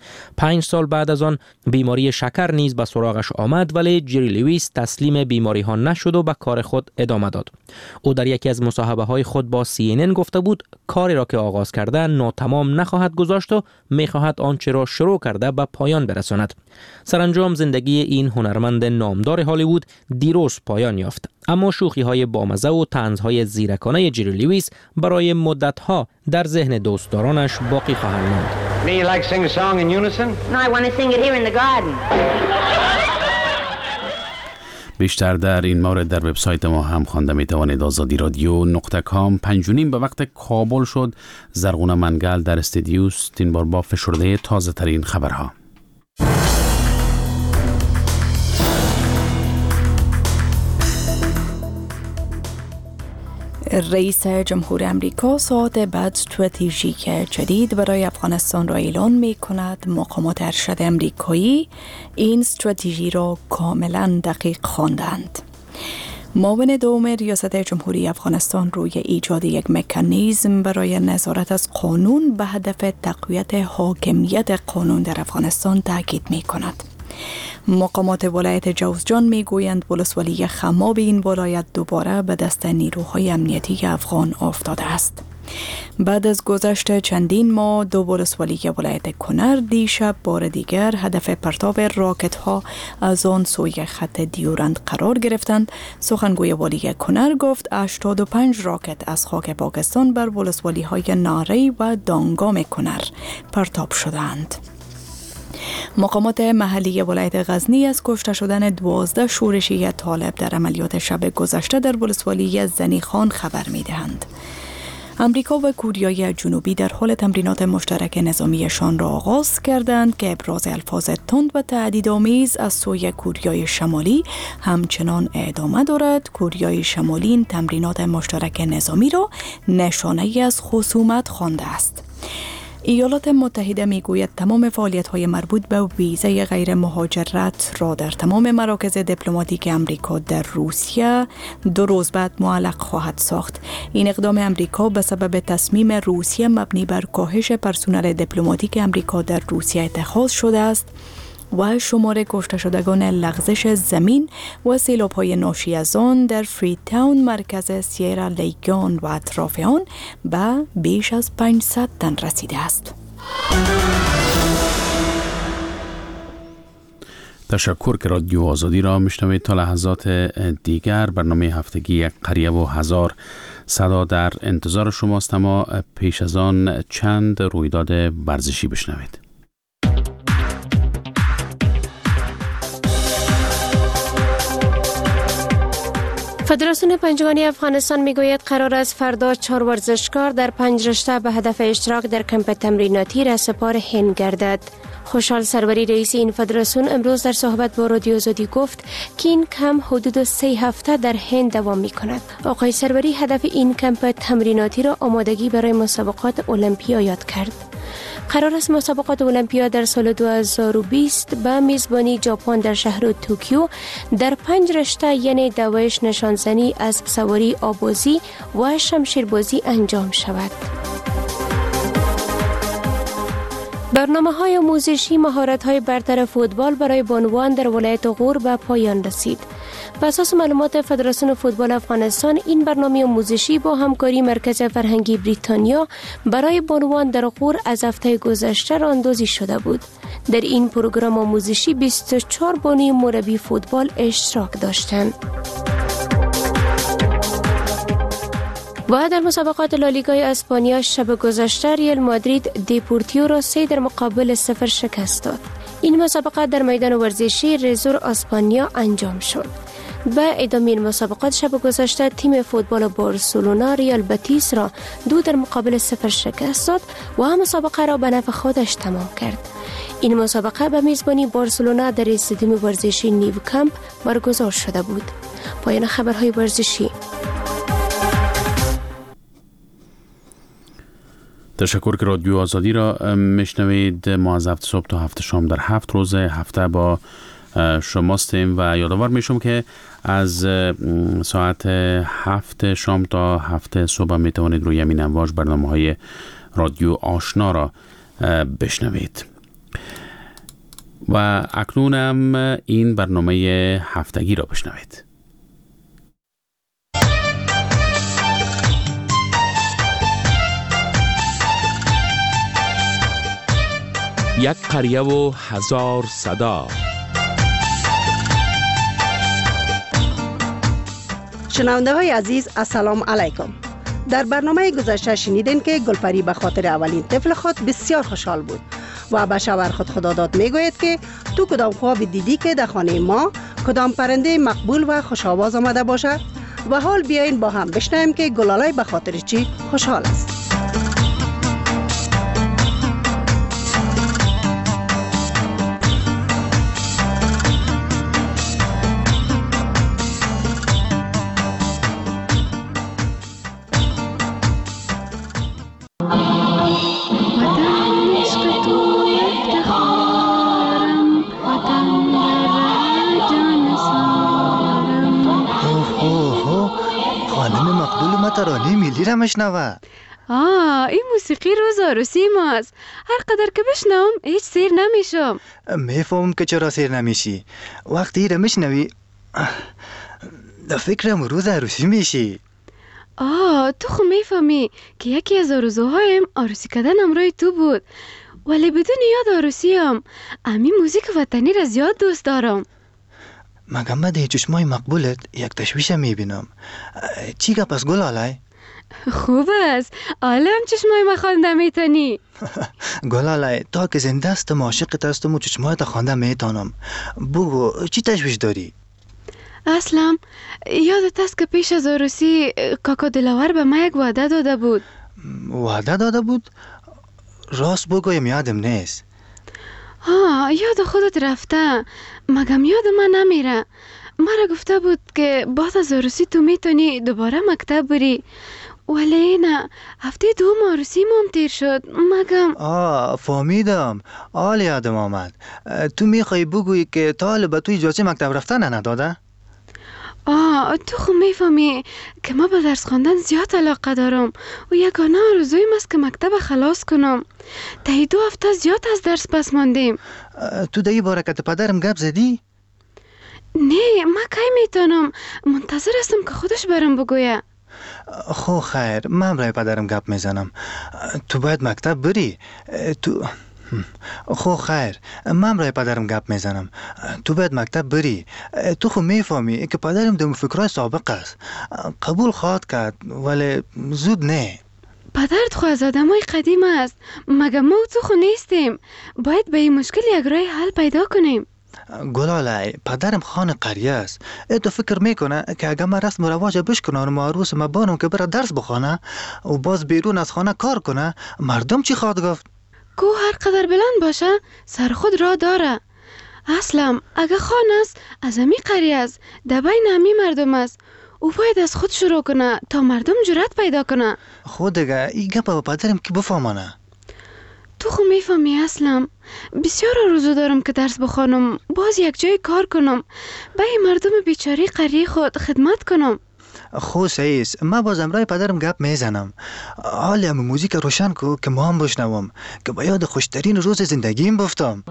5 سال بعد از آن بیماری شکر نیز به سراغش آمد، ولی جری لوئیس تسلیم بیماری ها نشد و به کار خود ادامه داد. او در یکی از مصاحبه های خود با CNN گفته بود کاری را که آغاز کرده ناتمام نخواهد گذاشت و میخواهد آنچه را شروع کرده به پایان برساند. سرانجام زندگی این هنرمند نامدار هالیوود دیروز پایان یافت، اما شوخی های بامزه و طنزهای زیرکانه جری لوئیس برای مدتها در ذهن دوستدارانش باقی خواهند ماند. Me, you like sing a song in unison? No, I want to sing it here in the garden. بیشتر در این مورد در وبسایت ما هم خوانده میتوانید. azadi.radio.com. 5:30 به وقت کابل شد. زرغونه منگل در استودیوست، این بار با فشرده تازه ترین خبرها. رئیس جمهور امریکا ساعت بعد استراتژیک جدید برای افغانستان را اعلان می کند. مقامات ارشد امریکایی این استراتژی را کاملا دقیق خواندند. معاون دوم ریاست جمهوری افغانستان روی ایجاد یک مکانیزم برای نظارت از قانون به هدف تقویت حاکمیت قانون در افغانستان تاکید می کند. مقامات ولایت جوزجان می گویند ولسوالی خماب این ولایت دوباره به دست نیروهای امنیتی افغان افتاده است. بعد از گذشت چندین ماه، دو ولسوالی ولایت کنر دیشب بار دیگر هدف پرتاب راکت ها از آن سوی خط دیورند قرار گرفتند. سخنگوی والی کنر گفت 85 راکت از خاک پاکستان بر ولسوالی های ناری و دانگام کنر پرتاب شدند. مقامات محلی ولایت غزنی از کشته شدن 12 شورشی طالب در عملیات شب گذشته در ولسوالی زنیخان خبر می‌دهند. امریکا و کوریای جنوبی در حال تمرینات مشترک نظامیشان را آغاز کردند که ابراز الفاظ تند و تهدیدآمیز از سوی کوریای شمالی همچنان ادامه دارد. کوریای شمالی این تمرینات مشترک نظامی را نشانه‌ای از خصومت خوانده است. ایالات متحده میگوید تمام فعالیت‌های مربوط به ویزه غیر مهاجرت را در تمام مراکز دیپلماتیک امریکا در روسیه 2 روز بعد معلق خواهد ساخت. این اقدام امریکا به سبب تصمیم روسیه مبنی بر کاهش پرسنل دیپلماتیک امریکا در روسیه اتخاذ شده است و شمار کشته شدگان لغزش زمین و سیلاب‌های ناشی از آن در فری تاون مرکز سیرا لیگان و اطراف آن به بیش از 500 تن رسیده است. تشکر که رادیو آزادی را میشنوید. تا لحظات دیگر برنامه هفتگی یک قریه و هزار صدا در انتظار شماست، اما پیش از آن چند رویداد ورزشی بشنوید. فدراسیون پنجگانی افغانستان میگوید قرار است فردا 4 ورزشکار در 5 رشته به هدف اشتراک در کمپ تمریناتی رهسپار هند گردد. خوشحال سروری رئیس این فدراسیون امروز در صحبت با رادیو آزادی گفت که این کمپ حدود 3 هفته در هند دوام می کند. آقای سروری هدف این کمپ تمریناتی را آمادگی برای مسابقات المپیا یاد کرد. قرار است مسابقات المپیا در سال 2020 به میزبانی ژاپن در شهر توکیو در 5 رشته یعنی دوایش، نشانزنی، اسب سواری، آبازی و شمشیربازی انجام شود. برنامه‌های آموزشی مهارت‌های برتر فوتبال برای بانوان در ولایت غور به پایان رسید. بر اساس معلومات فدراسیون فوتبال افغانستان، این برنامه آموزشی با همکاری مرکز فرهنگی بریتانیا برای بانوان در غور از هفته گذشته راهاندازی شده بود. در این پروگرام آموزشی 24 بانوی مربی فوتبال اشتراک داشتند. و در مسابقات لالیگای اسپانیا شب گذشته ریال مادرید دیپورتیو را 3 در مقابل 0 شکست داد. این مسابقات در میدان ورزشی رزور اسپانیا انجام شد. به ادامه این مسابقات شب گذشته تیم فوتبال بارسلونا ریال بتیس را 2 در مقابل 0 شکست داد و هم مسابقه را به نفع خودش تمام کرد. این مسابقه به میزبانی بارسلونا در استادیوم ورزشی نیو کمپ برگزار شده بود. پایان خبرهای ورزشی. تشکر که رادیو آزادی را میشنوید. ما از 7 صبح تا 7 شام در 7 روز هفته با شماستیم و یادآور میشم که از ساعت 7 شام تا 7 صبح میتوانید روی همین امواج برنامه‌های رادیو آشنا را بشنوید. و اکنونم این برنامه هفتگی را بشنوید. یک قریه و هزار صدا. شنونده های عزیز السلام علیکم. در برنامه گذشته شنیدین که گلپری به خاطر اولین طفل خود بسیار خوشحال بود و به شوهر خود خداداد میگوید که تو کدام خواب دیدی که در خانه ما کدام پرنده مقبول و خوش آواز آمده باشد؟ و حال بیاین با هم بشنویم که گلالای به خاطر چی خوشحال است. ترانه ملی را مشنوه. این موسیقی روز عروسی ماست. هر قدر که بشنوم هیچ سیر نمیشم. میفهمم که چرا سیر نمیشی. وقتی را مشنوی در فکرم روز عروسی میشی. تو خو میفهمی که یکی از آرزوهایم عروسی کردن همراه تو بود، ولی بدون یاد عروسیم. امی موزیک وطنی را زیاد دوست دارم. مگم بده چشمای مقبولت یک تشویش میبینم. چی گپ است گلالای؟ خوب است. عالم چشمای ما خوانده میتونی. گلالای تا که زنده استم عاشقت هستم و چشمایت خوانده میتونم. بگو چی تشویش داری؟ اصلا یادت است که پیش از عروسی کاکا دلاور به ما یک وعده داده بود. وعده داده بود؟ راست بگویم یادم نیست. یاد خودت رفته، مگم یاد من نمیره. مرا گفته بود که بعد از عروسی تو میتونی دوباره مکتب بری، ولی نه، هفته دوم عروسی مام تیر شد. مگم فهمیدم. حال یادم آمد. تو میخوای بگویی که طالب توی اجازه مکتب رفتن نداده؟ تو خو میفهمی که ما به درس خواندن زیاد علاقه دارم و یگانه آرزویم است که مکتب خلاص کنم. تا 2 هفته زیاد از درس پس ماندیم. تو در این بارکت پدرم گپ زدی؟ نه، ما کی میتونم. منتظر هستم که خودش برام بگویه. خو خیر، من برای پدرم گپ میزنم. تو باید مکتب بری. خو خیر، من برای پدرم گپ میزنم. تو باید مکتب بری. تو خو میفهمی که پدرم دم فکرای سابق است. قبول خواهد کرد ولی زود نه. پدرت خو از آدمای قدیم است. مگه ما تو خو نیستیم. باید به این مشکل یک راه حل پیدا کنیم. گلالای، پدرم خان قریه است. تو فکر میکنه که اگر من رسم و رواج بشکنم و عروس مبانم که بره درس بخونه و باز بیرون از خانه کار کنه، مردم چی خواهد گفت؟ کو هر قدر بلند باشه سر خود را داره. اصلا اگه خان است از امی قریه است، در بین امی مردم است. او باید از خود شروع کنه تا مردم جرأت پیدا کنه. خود دیگه این گپ با پدرم که بفهمانه. تو خو میفهمی اصلا بسیار آرزو دارم که درس بخوانم، باز یک جای کار کنم، به این مردم بیچاره قریه خود خدمت کنم. خو سعیس، من باز امرای پدرم گپ میزنم. حالی هم موزیک روشن کو که ما هم بشنوم که با یاد خوشترین روز زندگیم بفتم.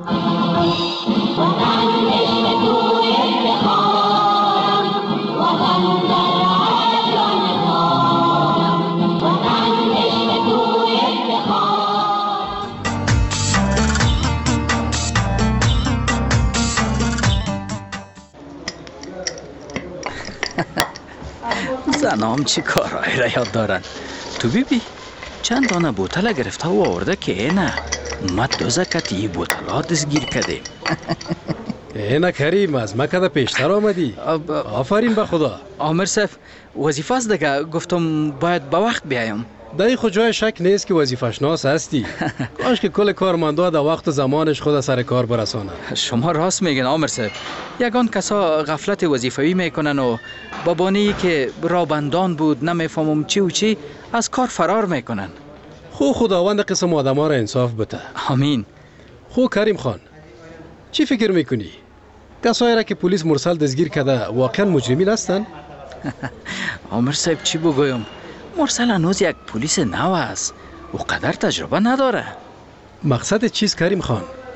زنام چی کارهایی را یاد دارن. تو بیبی چند دانه بوتل گرفته و آورده که نه اومد دوزکت ای بوتلا دستگیر کده. نه کریم، از مکه پیشتر آمدی. آفرین به خدا. آمر صاحب وظیفه است دیگه، گفتم باید با وقت بیایم. دایی خود جای شک نیست که وظیفه شناس هستی. کاش که کل کارمندا در وقت و زمانش خود سر کار برسانه. شما راست میگن آمر صاحب. یگان کسا غفلت وظیفوی میکنن و با بانی که رابندان بود نمیفهمم چی و چی از کار فرار میکنن. خو خداوند قسم آدما را انصاف بده. آمین. خو کریم خان، چی فکر میکنی؟ کسایی را که پلیس مرسل دستگیر کرده واقعا مجرمین هستن؟ آمر صاحب چی بگویم؟ مرسل هنوز یک پلیس نو است و قدر تجربه نداره. مقصد چیست کریم خان؟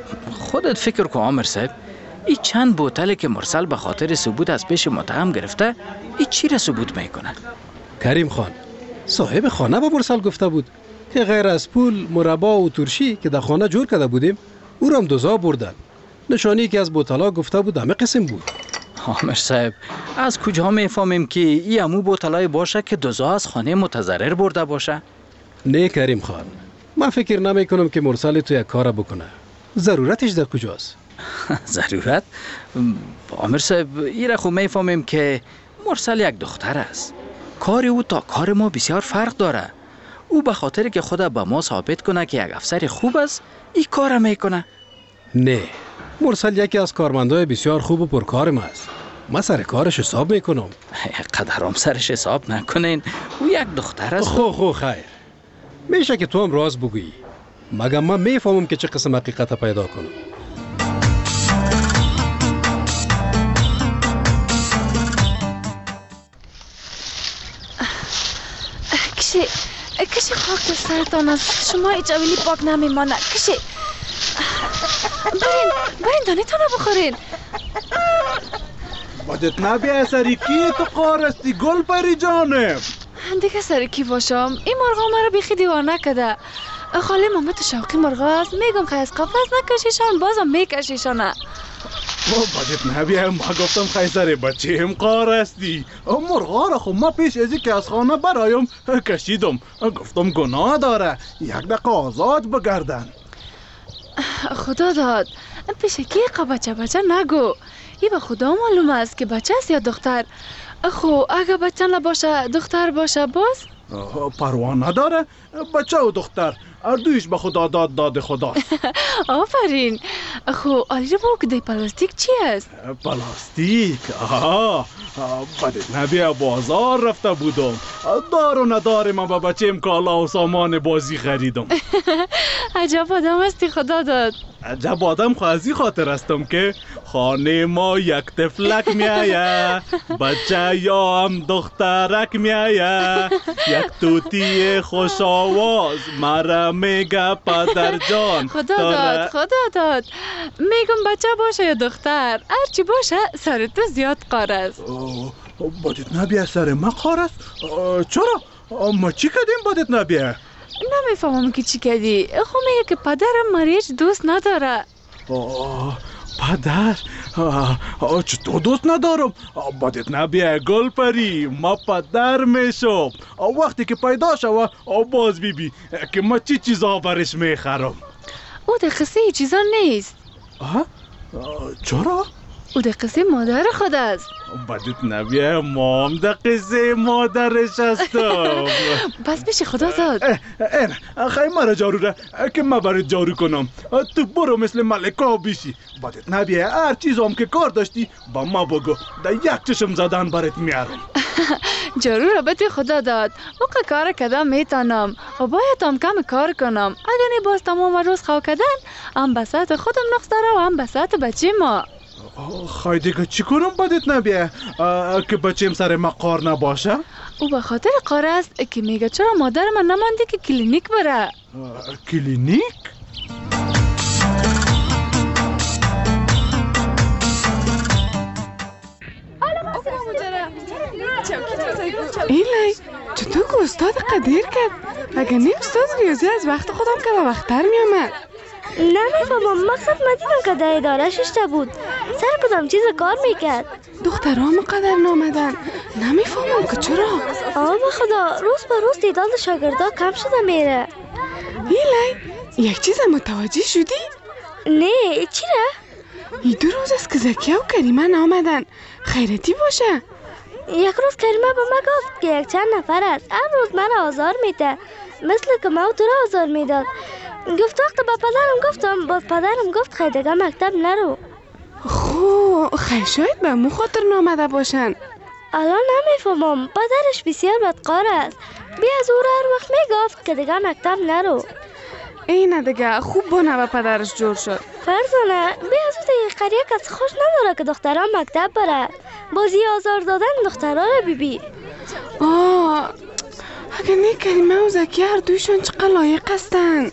خودت فکر کن عامر صاحب، این چند بوتلی که مرسل به خاطر ثبوت از پیش متهم گرفته، این چی را ثبوت میکنه؟ کریم خان، صاحب خانه به مرسل گفته بود که غیر از پول، مربا و ترشی که در خانه جور کرده بودیم او را هم دوزا بردن. نشانی که از بوتلا گفته بود همه قسم بود. عامر صاحب، از کجا میفهمیم که این همو بوتلای باشه که دوزا از خانه متضرر برده باشه؟ نه کریم خان، من فکر نمی کنم که مرسل تو یک کار بکنه. ضرورتش در کجاست؟ ضرورت؟ عامر صاحب، این را خو میفهمیم که مرسل یک دختر است. کار او تا کار ما بسیار فرق داره. او به خاطر که خود به ما ثابت کنه که یک افسر خوب است این کار میکنه. نه، مرسل یکی از کارمندای بسیار خوب و پرکارم است. من سر کارش حساب میکنم. قدرام سرش حساب نکنین، او یک دختر است. خو خیر، میشه که تو هم راز بگویی، مگه من میفهمم که چه قسم حقیقت پیدا کنم. کشی خاک در سرتان است، شما هیچ اویلی پاک نمیمانه. کشی برین دانیتان رو بخورین. بدت نبیه سریکی تو قارستی گل پری جانم. دیگه سریکی باشم، این مرغا مرا بیخی دیوانه کده. خاله مامت شوقی مرغا است، میگم خیلی از قفص نکشیشان، بازم میکشیشانه. بدت نبیه، ما گفتم خیزر بچه هم قارستی. مرغا را خب ما پیش ازی که از خانه برایم کشیدم. گفتم گناه داره، یک دقیقه آزاد بگردن. خدا داد، پیش کی بچه نگو. ای به خدا معلوم است که بچه است یا دختر. خو اگه بچه نباشه دختر باشه باز؟ پروا نداره، بچه و دختر هر دویش به خدا داد خدا. آفرین. خو آلی رو بگو دی پلاستیک چی است؟ پلاستیک؟ بدت نبیه، بازار رفته بودم، دار و نداره من به بچه‌م کالا و سامان بازی خریدم. عجب آدم هستی خدا داد. عجب آدم خوازی خاطر هستم که خانه ما یک تفلک میایه، بچه یا هم دخترک میایه، یک توتی خوش آواز مرا میگه پدر جان. خدا داد میگم بچه باشه یا دختر، هرچی باشه سر تو زیاد قار است. بدت نبیه سر ما قار است؟ چرا؟ ما چی کردیم بدت نبیه؟ نمیفهمم که چی کردی. خب میگه که پدرم مریچ دوست نداره. پدر؟ چطور دوست ندارم؟ بدت نبیه گل پری، ما پدر میشم وقتی که پیدا شوه باز بیبی که ما چی چیزا برش میخرم. او در قصه چیزا نیست. چرا؟ او در قصه مادر خود است. بدت نبیه، ما هم در قصه مادرش هستم. بس بشه خدا داد. خیلی مرا جارو را که ما برات جارو کنم، تو برو مثل ملکا بیشی. بدت نبیه، هر چیزم که کار داشتی با ما بگو، در یک چشم زدن برات میارم. جارو را بهت خدا داد، موقع کار کدام میتونم و باید هم کم کار کنم. اگر نی باز تمام روز خواه کدن، هم بسات خودم نقص داره و هم بسات بچه ما. خواهی دیگه چی کنم بدت نبیه که بچه‌م سر ما قار نباشه؟ او به خاطر قار است که میگه چرا مادر من نمانده که کلینیک بره. کلینیک؟ ایلی چطور که استاد قدیر کرد؟ اگر نه استاد ریاضی از وقت خودم که به وقتر میامد. نمیفهمم، مقصد من دیدم که در ادارهش اشته بود، سر کدام چیز کار میکرد. دخترها مقدر نامدن، نمیفهمم که چرا. به خدا روز به روز تعداد شاگردا کم شده میره. ایلی یک چیز متوجه شدی؟ نه، چی را؟ این 2 روز است که زکیه و کریمه نامدن، خیرتی باشه. یک روز کریمه به من گفت که یک چند نفر است هر روز من آزار میده، مثل که ما تو را آزار میداد. گفت وقت با پدرم گفتم، باز پدرم گفت خیلی دیگه مکتب نرو. خیلی شاید به مو خاطر نامده باشن. الان نمیفهمم، پدرش بسیار بدقار است، بی از او را هر وقت میگفت که دیگه مکتب نرو. اینه دیگه خوب بانه به پدرش جور شد. فرزانه بی از او دیگه قریه کس خوش نداره که دختران مکتب بره، بازی آزار دادن دختران را بیبی. اگر نه کریمه و زکیه هر دویشان چقدر لایق هستن.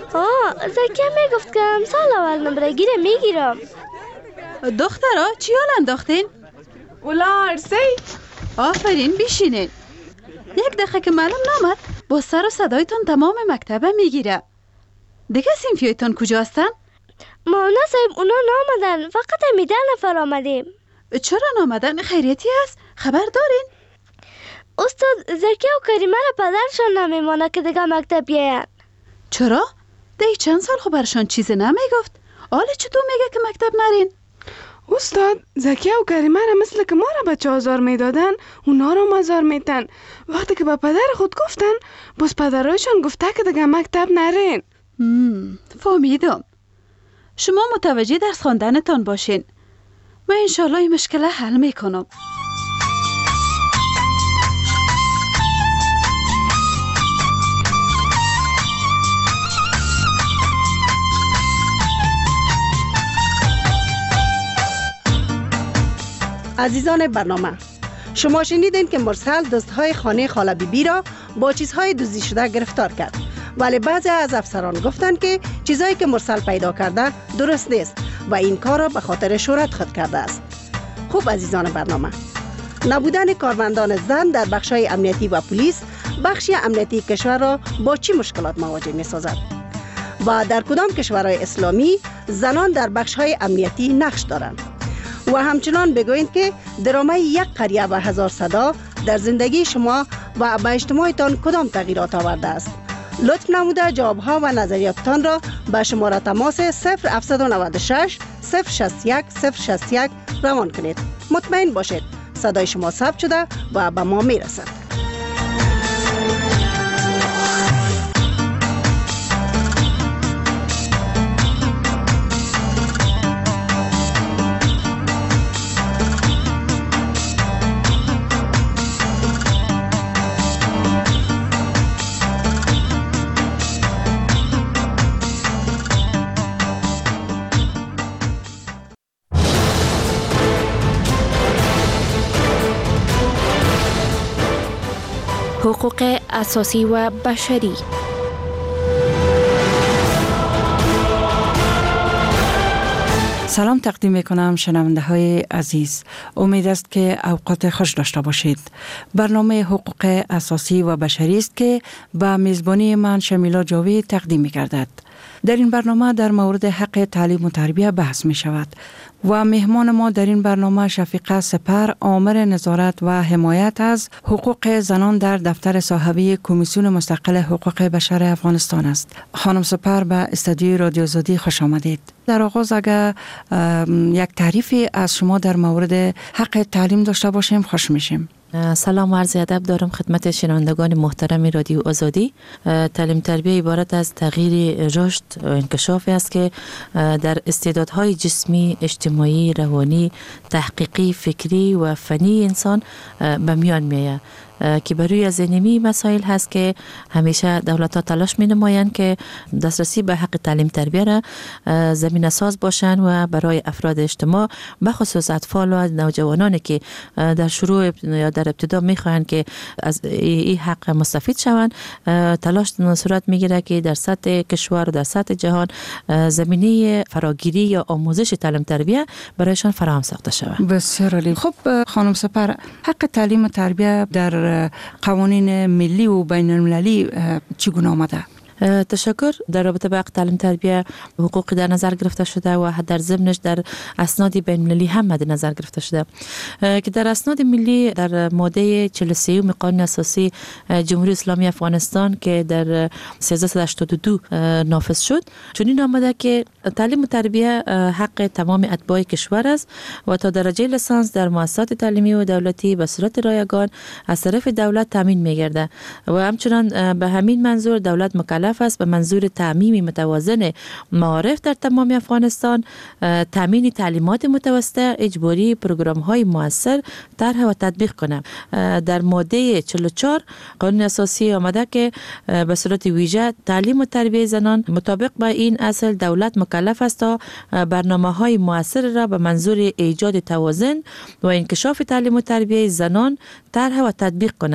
زکیه میگفت که امسال اول نمره میگیرم. دخترها چی حال انداختین؟ اولا سی. آفرین بیشینین. یک دقیقه که معلوم نامد با سر و صدایتان تمام مکتبه میگیره. دیگه سینفیایتان کجا هستن؟ مولانا صاحب اونا نامدن، فقط همی 10 نفر آمدیم. چرا نامدن؟ خیریتی هست؟ خبر دارین؟ استاد زکیه و کریمه را پدرشان نمیمانه که دیگه مکتب بیاین. چرا؟ دیگه چند سال خب برشان چیزی نمیگفت. حالا چطور میگه که مکتب نرین؟ استاد زکیه و کریمه را مثل که ما را بچه آزار میدادن اونا را مزار میتن. وقتی که به پدر خود گفتن باز پدرایشان گفته که دیگه مکتب نرین. فهمیدم. شما متوجه درس خواندنتان باشین. من انشالله این مشکل حل میکنم. عزیزان برنامه، شما شنیدین که مرسل دزدهای خانه خاله بیبی را با چیزهای دزدی شده گرفتار کرد، ولی بعضی از افسران گفتند که چیزهایی که مرسل پیدا کرده درست نیست و این کار را به خاطر شهرت خود کرده است. خوب عزیزان برنامه، نبودن کارمندان زن در بخش‌های امنیتی و پلیس بخشی امنیتی کشور را با چی مشکلات مواجه می‌سازد و در کدام کشورهای اسلامی زنان در بخش‌های امنیتی نقش دارند؟ و همچنان بگویید که درامه یک قریه به 1000 صدا در زندگی شما و به اجتماعتان کدام تغییرات آورده است؟ لطف نموده جوابها و نظریاتتان را به شماره تماس 0796 061 061 روان کنید. مطمئن باشید صدای شما ثبت شده و به ما میرسد. حقوق اساسی و بشری. سلام تقدیم میکنم شنونده های عزیز. امید است که اوقات خوش داشته باشید. برنامه حقوق اساسی و بشری است که با میزبانی من شمیلا جاوید تقدیم می‌گردد. در این برنامه در مورد حق تعلیم و تربیت بحث می شود و مهمان ما در این برنامه شفیقه سپر، آمر نظارت و حمایت از حقوق زنان در دفتر صاحبه کمیسیون مستقل حقوق بشر افغانستان است. خانم سپر به استودیوی رادیو آزادی خوش آمدید. در آغاز اگر یک تعریفی از شما در مورد حق تعلیم داشته باشیم خوش میشیم. سلام و عرض ادب دارم خدمت شنوندگان محترم رادیو آزادی. تعلیم تربیت عبارت از تغییر رشد و انکشافی است که در استعدادهای جسمی، اجتماعی، روانی، تحقیقی، فکری و فنی انسان به میان میآید که بروی از اینمی مسائل هست که همیشه دولت‌ها تلاش می‌نمایند که دسترسی به حق تعلیم تربیت را زمینه ساز باشند و برای افراد اجتماع به خصوص اطفال و نوجوانانی که در شروع یا در ابتدا می‌خواهند که از این حق مستفید شوند تلاش صورت می‌گیرد که در سطح کشور و در سطح جهان زمینه فراگیری یا آموزش تعلیم تربیت برایشان فراهم ساخته شود. بسیار عالی. خب خانم سپر، حق تعلیم و تربیت در قوانین ملی و بین المللی چگونه آمده؟ تشکر. در رابطه با تعلیم تربیت حقوقی در نظر گرفته شده و در ضمنش در اسناد بین المللی هم مد نظر گرفته شده که در اسناد ملی در ماده 43 قانون اساسی جمهوری اسلامی افغانستان که در 1382 نافذ شد چنین آمده که تعلیم و تربیت حق تمام اتباع کشور است و تا درجه لیسانس در مؤسسات تعلیمی و دولتی به صورت رایگان از طرف دولت تامین می‌گردد و همچنان به همین منظور دولت مکلف است به منظور تعمیم متوازن معارف در تمام افغانستان تامین تعلیمات متوسطه اجباری پروگرام‌های مؤثر طرح و تطبیق کنه. در ماده 44 قانون اساسی آمده که به صورت ویژه تعلیم و تربیت زنان مطابق با این اصل دولت مکلف است تا برنامه‌های مؤثر را به منظور ایجاد توازن و انکشاف تعلیم و تربیت زنان طرح و تطبیق کنه.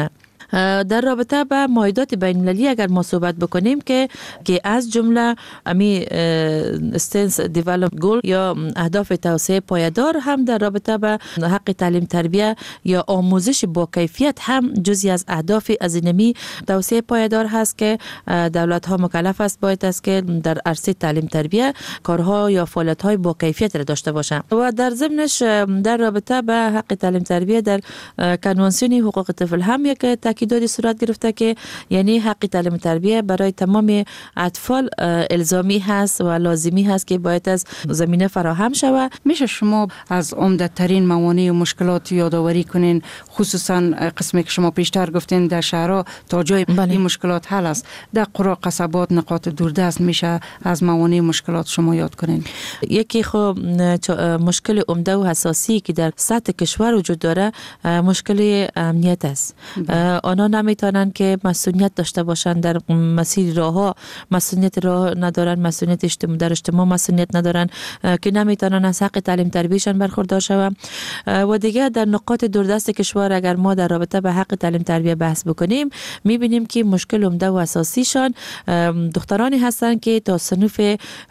در رابطه با معاهدات بین المللی اگر ما صحبت بکنیم که از جمله امی استنس دیولپ گول یا اهداف توسعه پایدار هم در رابطه با حق تعلیم تربیه یا آموزش با کیفیت هم جزئی از اهداف از اینمی توسعه پایدار هست که دولت ها مکلف است باید است که در عرصه تعلیم تربیه کارها یا فعالیت های با کیفیت را داشته باشند و در ضمنش در رابطه با حق تعلیم تربیه در کنوانسیون حقوق طفل هم یک تاکیداتی صورت گرفته که یعنی حق تعلیم تربیه برای تمام اطفال الزامی هست و لازمی هست که باید از زمینه فراهم شود. میشه شما از عمده ترین موانع و مشکلات یادآوری کنین، خصوصا قسمی که شما پیشتر گفتین در شهرها تا جای این مشکلات حل است، در قرى قصبات نقاط دوردست میشه از موانع مشکلات شما یاد کنین؟ یکی خب مشکل عمده و حساسی که در سطح کشور وجود داره مشکل امنیت است. آنها نمیتونن که مسئولیت داشته باشن در مسیر راهها، مسئولیت راه ندارن، مسئولیت در اجتماع مسئولیت ندارن که نمیتونن از حق تعلیم تربیهشان برخوردار شوند. و دیگه در نقاط دوردست کشور اگر ما در رابطه به حق تعلیم تربیه بحث بکنیم میبینیم که مشکل عمده و اساسیشان دخترانی هستن که تا صنف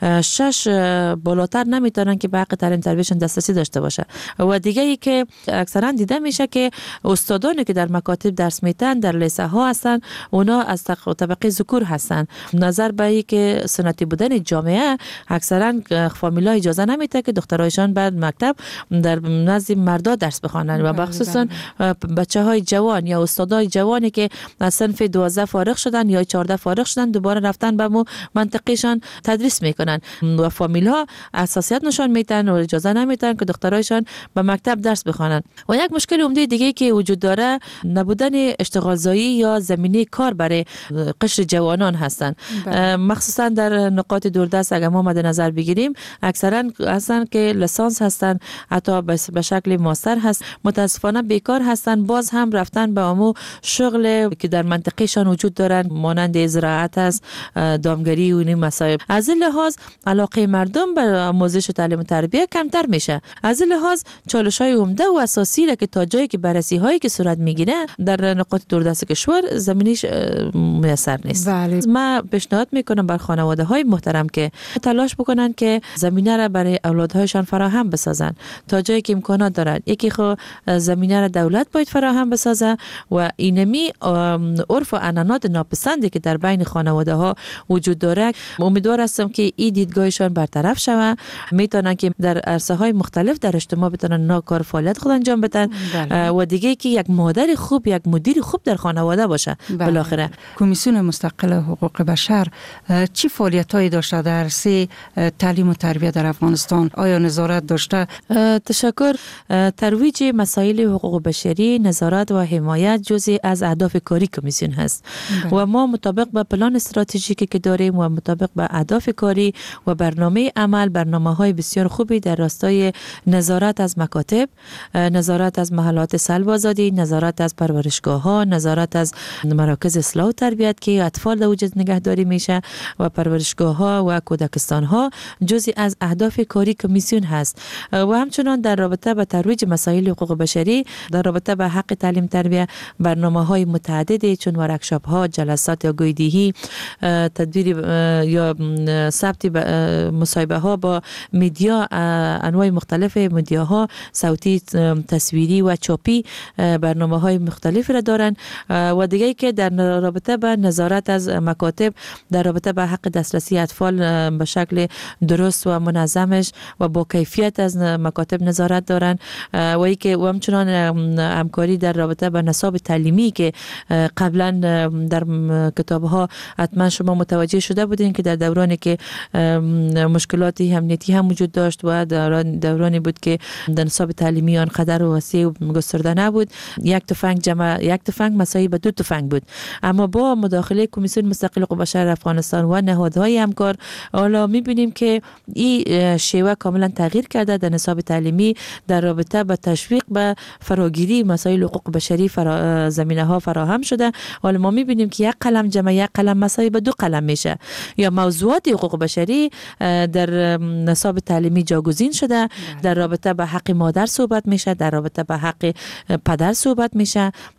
6 بالاتر نمیتونن که به حق تعلیم تربیهشان دسترسی داشته باشه. و دیگه ای که اکثرا دیده میشه که استادانی که در مکاتب درس میتن در لیسه ها هستن اونا از طبقه ذکور هستن. نظر به این که سنتی بودن جامعه اکثرا فامیلا اجازه نمیده که دخترایشان بعد مکتب در نزد مردا درس بخوانند و خصوصا بچه‌های جوان یا استادای جوانی که از صنف 12 فارغ شدن یا 14 فارغ شدن دوباره رفتن به منطقهشان تدریس میکنن و فامیل‌ها اساسیت نشان میدن و اجازه نمیدن که دخترایشان به مکتب درس بخوانند. و یک مشکل عمده دیگه که وجود داره نبودن اشتغال زایی یا زمینه کار برای قشر جوانان هستند. مخصوصا در نقاط دوردست اگر ما مد نظر بگیریم اکثرا هستن که لیسانس هستن، حتی به شکل ماستر هست، متاسفانه بیکار هستن، باز هم رفتن به امو شغل که در منطقهشان وجود دارن مانند زراعت است، دامگری و این مسائل. از این لحاظ علاقه مردم به آموزش و تعلیم و تربیه کمتر میشه. از این لحاظ چالش‌های عمده و اساسی را که تا جایی که بررسی هایی که صورت میگیره در نقاط دوردست کشور زمینیش میسر نیست. ما پیشنهاد میکنم بر خانواده های محترم که تلاش بکنن که زمینه را برای اولادهایشان فراهم بسازن تا جایی که امکانات دارن. یکی خو زمینه را دولت باید فراهم بسازه و اینمی عرف و عنعنات ناپسندی که در بین خانواده ها وجود داره امیدوار هستم که این دیدگاهشان برطرف شود، میتونن که در عرصه های مختلف در اجتماع بتونن ناکار فعالیت خود انجام بدن و دیگه که یک مادر خوب، یک مدیر خوب در خانواده باشه. بالاخره کمیسیون مستقل حقوق بشر چی فعالیتایی داشته در عرصه تعلیم و تربیت در افغانستان؟ آیا نظارت داشته؟ تشکر. ترویج مسائل حقوق بشری، نظارت و حمایت جزئی از اهداف کاری کمیسیون هست و ما مطابق با پلان استراتژیکی که داریم و مطابق با اهداف کاری و برنامه عمل، برنامه‌های بسیار خوبی در راستای نظارت از مکاتب، نظارت از محلات سلب آزادی، نظارت از پرورشگاه‌ها، نظارت از مراکز اصلاح و تربیت که اطفال در وجود نگهداری میشه و پرورشگاه‌ها و کودکستان‌ها جزئی از اهداف کاری کمیسیون هست. و همچنان در رابطه با ترویج مسائل حقوق بشری، در رابطه با حق تعلیم تربیت برنامه‌های متعددی چون ورکشاپ‌ها، جلسات یا گویدیهی، تدبیر یا ثبت مصاحبه‌ها با میدیا، انواع مختلف میدیاها، صوتی، تصویری و چاپی برنامه‌های مختلفی را دارن. و دیگه که در رابطه با نظارت از مکاتب در رابطه با حق دسترسی اطفال به شکل درست و منظمش و با کیفیت از مکاتب نظارت دارن و ای که همچنان همکاری در رابطه با نصاب تعلیمی که قبلا در کتاب‌ها حتما شما متوجه شده بودین که در دورانی که مشکلاتی امنیتی هم وجود داشت و دورانی بود که در نصاب تعلیمی آنقدر وسیع و گسترده نبود، یک تفنگ مساوی به 2 تفنگ بود. اما با مداخله کمیسیون مستقل حقوق بشر افغانستان و نهادهای همکار حالا می‌بینیم که این شیوه کاملا تغییر کرده در نصاب تعلیمی در رابطه با تشویق به فراگیری مسائل حقوق بشری زمینه‌ها فراهم شده. حالا ما می‌بینیم که یک قلم جمع یک قلم مساوی به 2 قلم میشه یا موضوعات حقوق بشری در نصاب تعلیمی جاگزین شده. در رابطه با حق مادر صحبت میشه، در رابطه با حق پدر صحبت میشه، در رابطه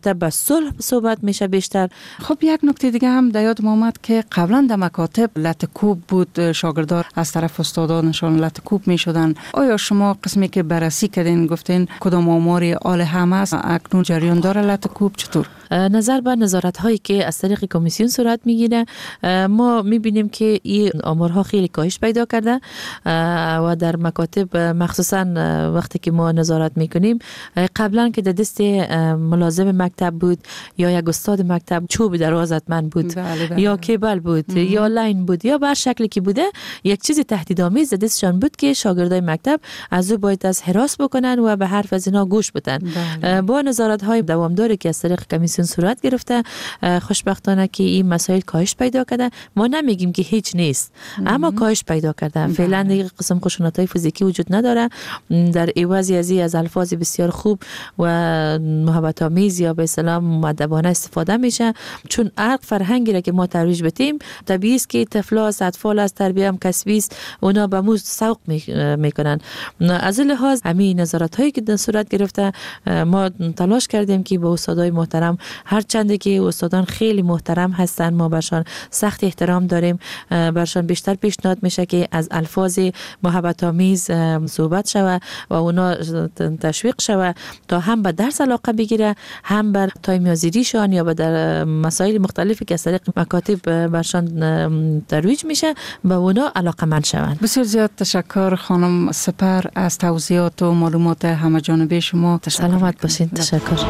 رابطه به صلح صحبت میشه بیشتر. خب یک نکته دیگه هم در یاد آمد که قبلا در مکاتب لطکوب بود، شاگردان از طرف استادانشان لطکوب میشدن. آیا شما قسمی که بررسی کردین گفتین کدام آماری آل هم است، اکنون جریان داره لطکوب چطور؟ نظر به نظارت هایی که از طریق کمیسیون صورت میگیره ما میبینیم که این آمارها خیلی کاهش پیدا کرده و در مکاتب مخصوصا وقتی که ما نظارت میکنیم قبلا که در دست ملازم مکتب بود یا یک استاد مکتب چوب درازتمند بود یا کیبل بود یا لاین بود یا بر شکلی که بوده یک چیز تهدیدآمیز در دستشان بود که شاگردای مکتب از او باید از هراس بکنن و به حرف از اینا گوش بدن. با نظارت های دوامداری که از طریق کمیسیون صورت گرفته خوشبختانه که این مسائل کاهش پیدا کرده. ما نمیگیم که هیچ نیست اما کاهش پیدا کرده. فعلا دیگه قسم خشونت‌های فیزیکی وجود نداره. در عوض از الفاظ بسیار خوب و محبت آمیز یا به اصطلاح مؤدبانه استفاده میشه، چون ارق فرهنگی را که ما ترویج بدیم طبیعی است که اطفال از تربیه هم کسبی است، اونا به مو سوق میکنن. از این لحاظ همین نظارت هایی که در صورت گرفته ما تلاش کردیم که با استادای محترم، هر چنده که استادان خیلی محترم هستن ما برشان سخت احترام داریم، برشان بیشتر پیشنهاد میشه که از الفاظ محبت آمیز صحبت شوه و اونا تشویق شوه تا هم به درس علاقه بگیره، هم بر تایمیازیریشان یا به در مسائل مختلفی که از طریق مکاتب برشان ترویج میشه به اونا علاقه مند شوند. بسیار زیاد تشکر خانم سپر از توضیحات و معلومات همه جانبه شما. سلامت باشین. تشکر.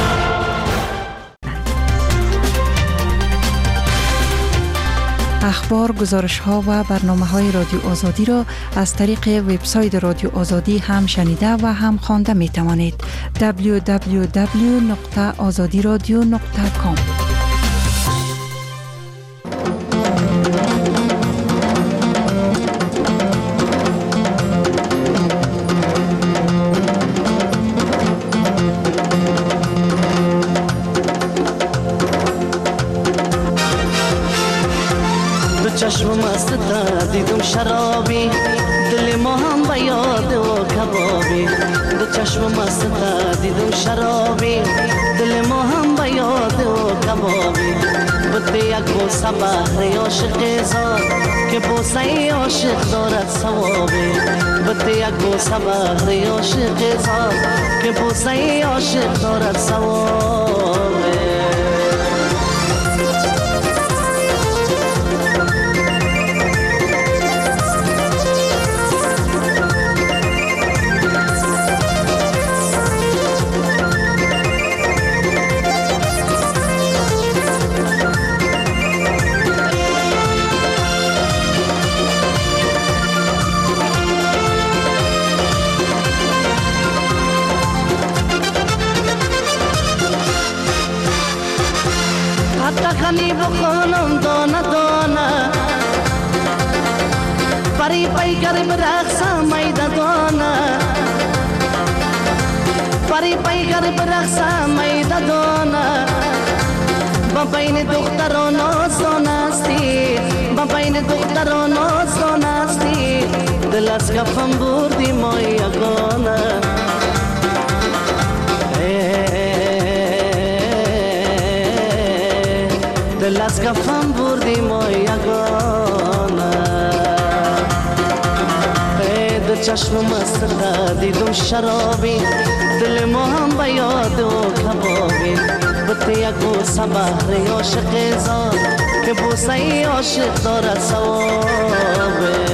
اخبار، گزارش ها و برنامه های رادیو آزادی را از طریق وبسایت رادیو آزادی هم شنیده و هم خوانده می توانید. www.azadiradio.com. چشم مست دیدم شرابی، دل ما هم به یاد و کبابی. دو چشم مست دیدم شرابی، دل ما هم به یاد و کبابی. بده یک بوسه بهر عاشق زاد که بوسه عاشق دارد ثوابی. بده یک بوسه بهر عاشق زاد که بوسه عاشق دارد ثوابی. خانی بخونم دانه دانه پری پی گرم رقصم میده دانه پری پی گرم رقصم میده دانه با بین دختران آسان استی با بین دختران آسان استی دل از کفم بردی ما یگانه دل از کفم بردی ما یگانه دو چشم مست دیدم شرابی دل ما هم به یاد و کبابی بده یک بوسه بهر عاشق زاد که بوسه عاشق دارد ثوابه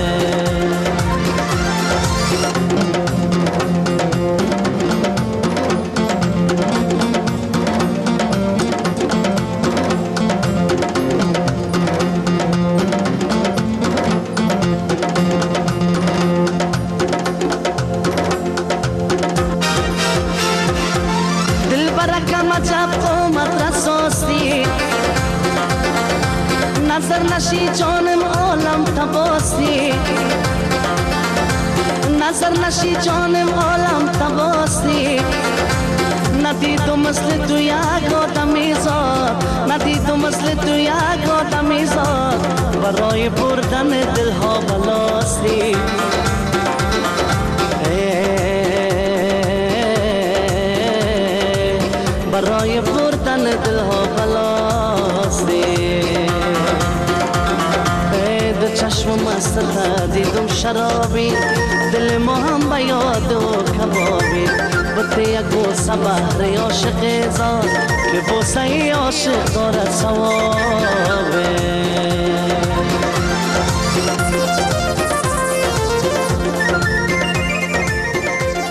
نظر نشی جانم عالم تباستی نظر نشی جانم عالم تباستی ندیدم مثل تو یک آدمی زاد ندیدم مثل تو یک آدمی زاد برای بردن دلها بلاستی برای بردن کشتن دل ها بلاستی به چشم مست دیدم شرابی دل ما هم به یاد و کبابی بطه یک بوسه بهر عاشق زاد که بوسه عاشق دارد ثوابه